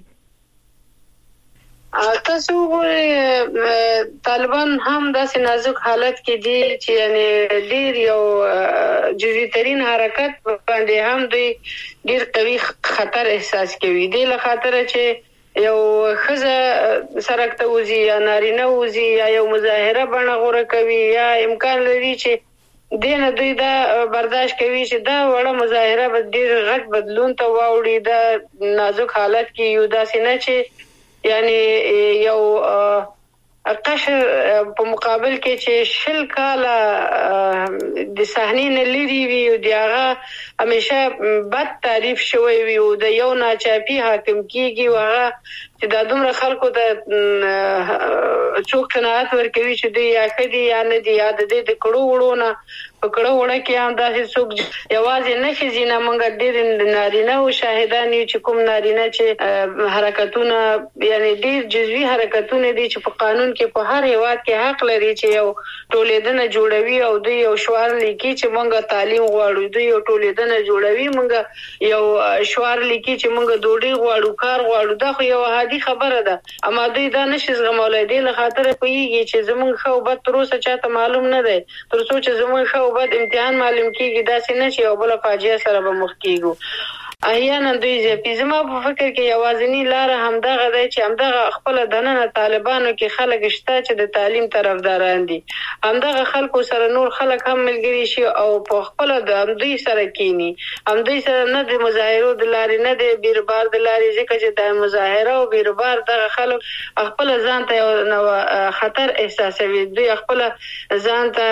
تاسو وګورئ طالبان هم داسې نازک حالت کې دي چې یعنی ډیر یو جزئی ترين حرکت باندې هم دوی ډیر قوي خطر احساس کوي. دی له خاطر چې یو خزه سرک ته وزي یا نارینه وزي یا یو مظاهره بڼه غوړه کوي یا امکان لري چې دینه دوی دا برداشت کوي چې دا وړه مظاهره به ډیر غټ بدلون ته واوړي. دا نازک حالت کې یو داسې نه چې یعنی یو قشر په مقابل کې چې شل کاله د صحنې نه لري وي او دغه همیشه بد تعریف شوی وي او د یو ناچاپي حاکم کیږي وغه چې د دومره خلکو د څوک قناعت ورکوي چې دی یا کدي یا نه دی یا د دې د کړو وړونه په کړو وړه کې هم داسې څوک یوازې نه خزینه مونږ ډېر نارینه او شاهدان یو چې کوم نارینه چې حرکتونه یعنی ډېر جزوي حرکتونه دي چې په قانون کې په هر هیواد کې حق لري چې یو ټولېدنه جوړوي او دوی یو شعار لیکي چې مونږ تعلیم غواړو. دوی یو ټولېدنه جوړوي مونږ یو شعار لیکي چې مونږ ډوډۍ غواړو کار غواړو. دا خو یو عادي خبره ده اما دوی دا نشي زغمولای. دی له خاطر پوهیږي چې زمونږ خو بد تر اوسه چاته معلوم نه دی تر څو چې زمونږ خو بد امتحان معلوم کیږي داسې نه شي او بل فاجعه سره به مخ کیږو. احیانا دوی زما په فکر کې یوازینی لار همدغه دی چې همدغه خپل دننه طالبانو کې خلک شته چې د تعلیم طرفداران دي. همدغه خلکو سره نور خلک هم ملګری شي او په خپل د دوی سره کینی. هم دوی سره نه د مظاهرو د لارې نه د بیربار د لارې ځکه چې د مظاهره او بیربار دغه خلک خپل ځان ته یو خطر احساسوي. دوی خپل ځان ته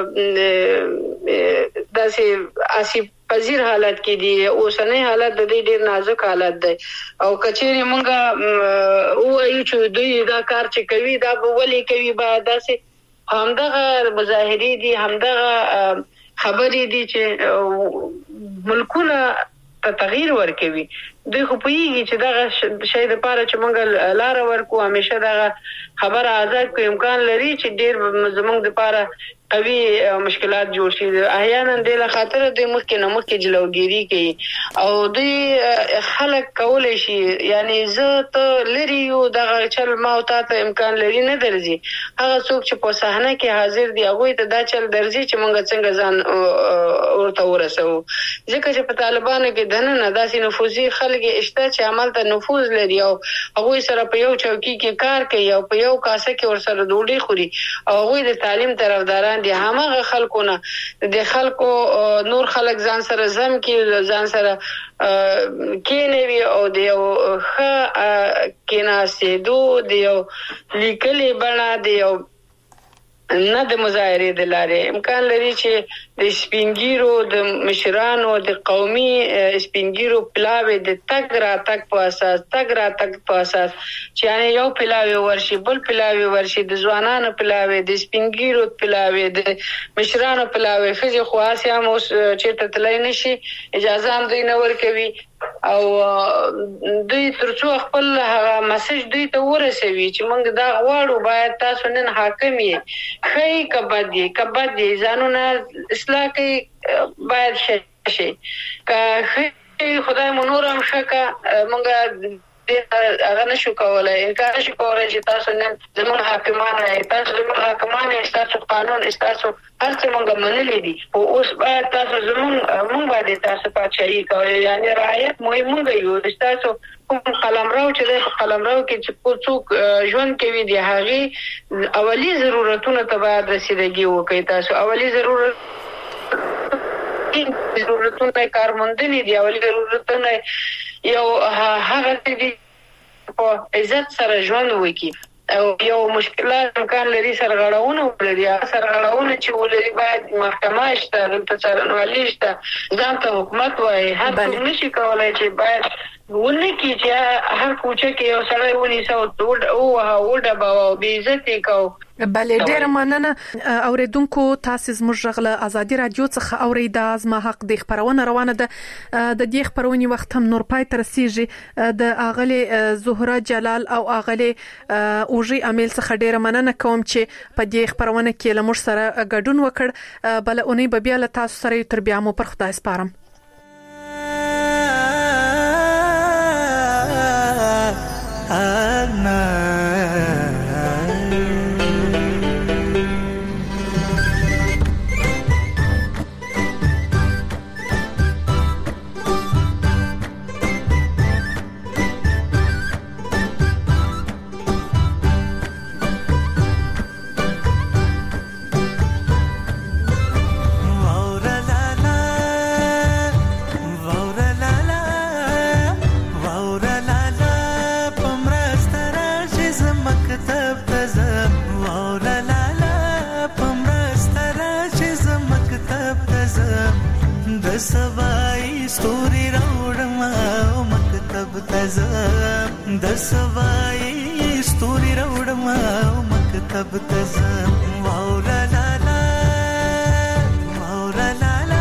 داسې آسیب پذیر حالت کې دي. اوسنۍ حالت د دې ډیر نازک حالت دی او کچېری مونږه وایو چې دوی دا کار چې کوي دا به ولې کوي با داسې همدغه مظاهرې دي همدغه خبرې دي چې ملکونه تغییر ورکوي. دوی خو پوهیږي چې دغه شی دپاره چې موږ لاره ورکو همیشه دغه خبره آزاد کو امکان لري چې ډېر زموږ دپاره قوي مشکلات جوړ شي. احیانا د له خاطر د مخکې نه مخکې جلوګیری کوي او دوی خلک کولای شي یعنی زه ته لري یو دغه چل ما او ته امکان لري نه درځي. هغه څوک چې په صحنه کې حاضر دی هغوی ته دا چل درځي چې موږ څنګه ځان ورته ورسوو. ځکه چې په طالبانو کې دننه داسې نفوذي خلک شته چې عمل ته نفوذ لري او هغوی سره په یو چوکۍ کې کار کوي او په یو کاسه کې ورسره ډوډۍ خوري او هغوی د تعلیم طرفداران دي. هماغه خلکونه د خلکو نور خلک ځان سره زم کې ځان سره کېنوي او د یو ښه کېناستېدو د یو لیکلې بڼه د یو نه د مظاهرې د لارې امکان لري چې د سپینګیرو د مشرانو د قومي سپینګیرو پلاوي د تګ راتګ په اساس چې یعنی یو پلاوي ورشي بل پلاوي ورشي د ځوانانو پلاوي د سپینګیرو پلاوي د مشرانو پلاوي خځې خو اسیا مو چیرته تلای نشي اجازه هم دوی نه ورکوي او دوی ترڅو خپل هغه مسج دوی ته ورسوي چې موږ دا غواړو باید تاسو نن حاکم یې خی کبد دی ځانونه اصلاح کوي باید شي که خدای مو نور هم شکه موږ هغه نشو کولای انکار نشو کولای چې تاسو نن زموږ حاکمان تاسو زموږ حاکمان تاسو قانون تاسو هر څه موږ منلي دي او اوس باید تاسو موږ باندې تاسو پاتشي کوي یعنی رعایت مهم یو تاسو کوم قلمرو چې د قلمرو کې چې څوک ژوند کوي دی هغه اولی ضرورتونه ته باید رسیدګي وکړي. تاسو اولی ضرورتونه کارموندنې دي اولی ضرورتونه یو هغه دي په عزت سره ژوند وکړي او یو مشکلات امکان لري سرغړونه ولري سرغړونه چې ولري باید محکمه شته دلته څارنوالي شته ځان ته حکومت وایي هر څوک نشي کولای چې باید ونه کی چې هر کوچه کې یو سړی ونیسو او ډبا او بې عزتي کو. بله ډېر مننه اوریدونکو تاسو زموږ غږ له ازادي رادیو څخه اورئ. د زما حق د خبرونه روانه ده د دې خبرونې وخت هم نور پای تر رسیږي. د اغلی زهره جلال او اغلی اوجي امیل څخه ډېر مننه کوم چې په دې خبرونه کې لمر سره ګډون وکړ. بل اونۍ به بیا له تاسو سره تر بیا مو پر خدای سپارم. سوای ستوري راوړم او مکتب ته ځم واوره لالا واوره لالا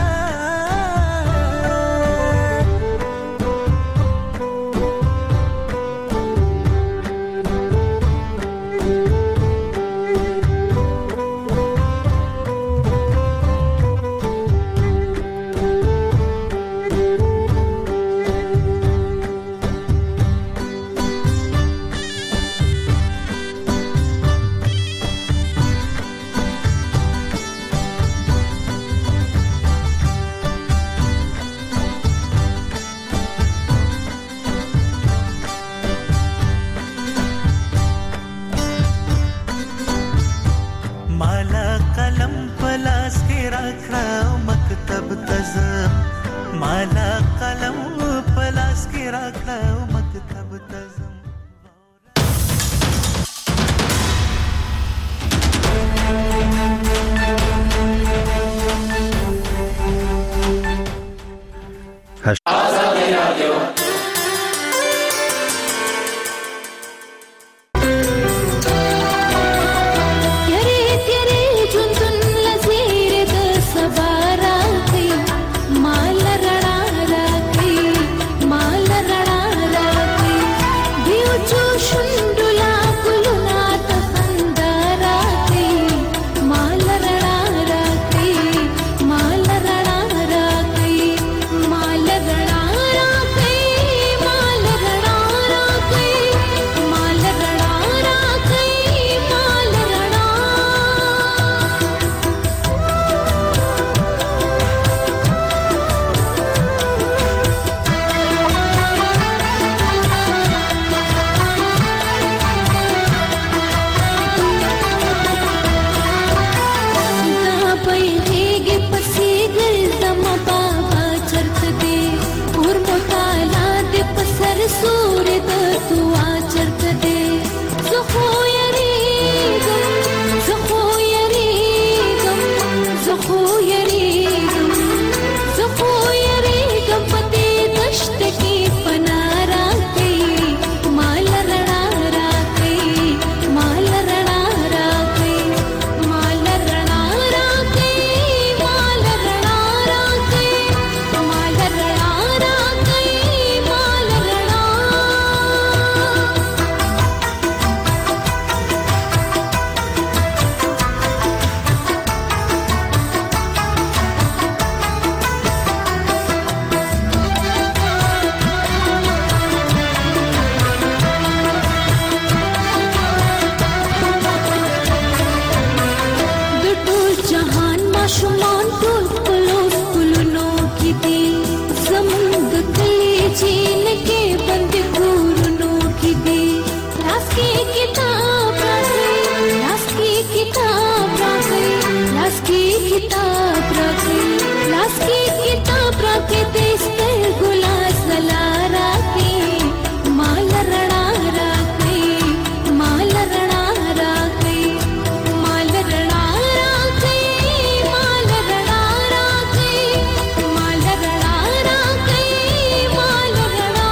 किताब रखे लास की किताब रखे तेस्तर गुलास ला रखे माल रणा रखे माल रणा रखे माल रणा रखे माल रणा रखे माल रणा रखे माल रणा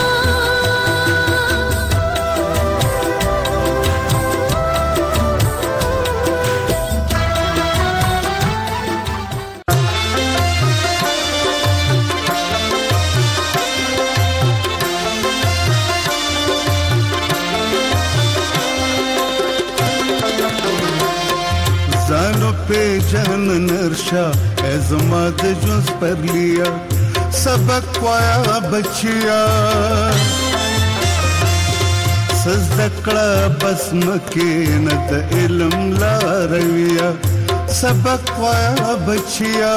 जानो पे जान नरशा एज़माद जुज़ पर लिया सबक वाया बचिया सजदकड़ा बस मकीनत इल्म ला रविया सबक वाया बचिया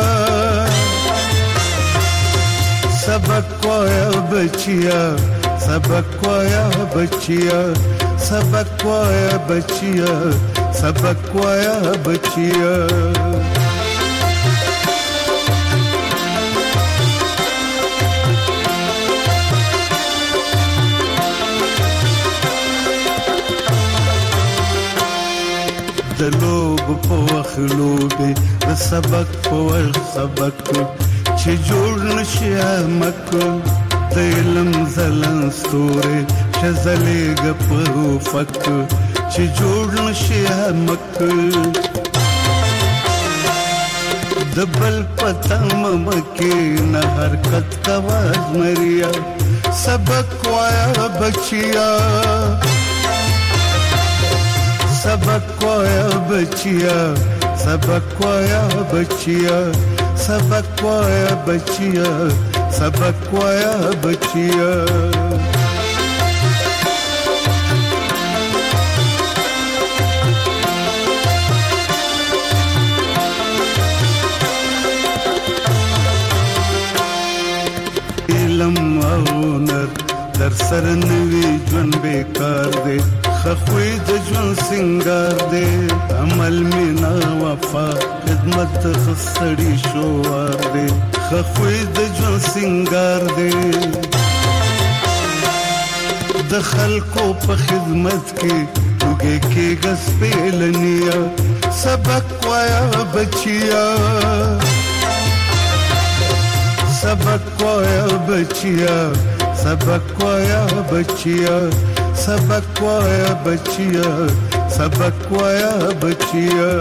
सबक वाया बचिया सबक वाया बचिया सबक वाया बचिया सबक वाया बचिया د لوب په وخلوبه د سبق په سبق چې جوړ نشي مک د علم زلن ستوره شزلېګ په فک چې جوړ نشي مک د بل پتم مکه نه حرکت کواز مریا سبق وایا بچیا सबक वाया बचिया सबक वाया बचिया सबक वाया बचिया सबक वाया बचिया इल्म औनर در سر نوی جون بیکار دے خخوی د جون سنگار دے عمل مینا وفا خدمت خسڑی شوار دے خخوی د جون سنگار دے د خلقو په خدمت کې وګه کې غس پیلنیا سبق وایا بچیا سبق وایا بچیا सबक वाया बचिया सबक वाया बचिया सबक वाया बचिया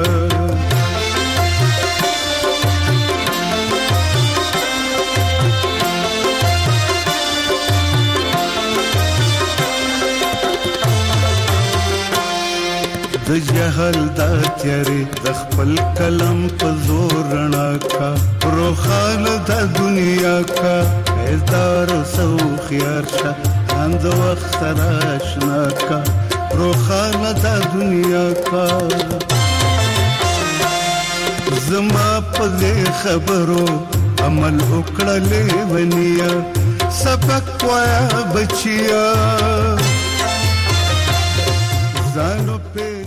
د جهل دا تیارې د خپل کلم په زور رڼا کا روخان د دنیا کا هزار سو خيار شه اند وخت راشنا کا روخان د دنیا کا زما په خبرو عمل وکړلې ونیا سبق وایا بچیا زانو په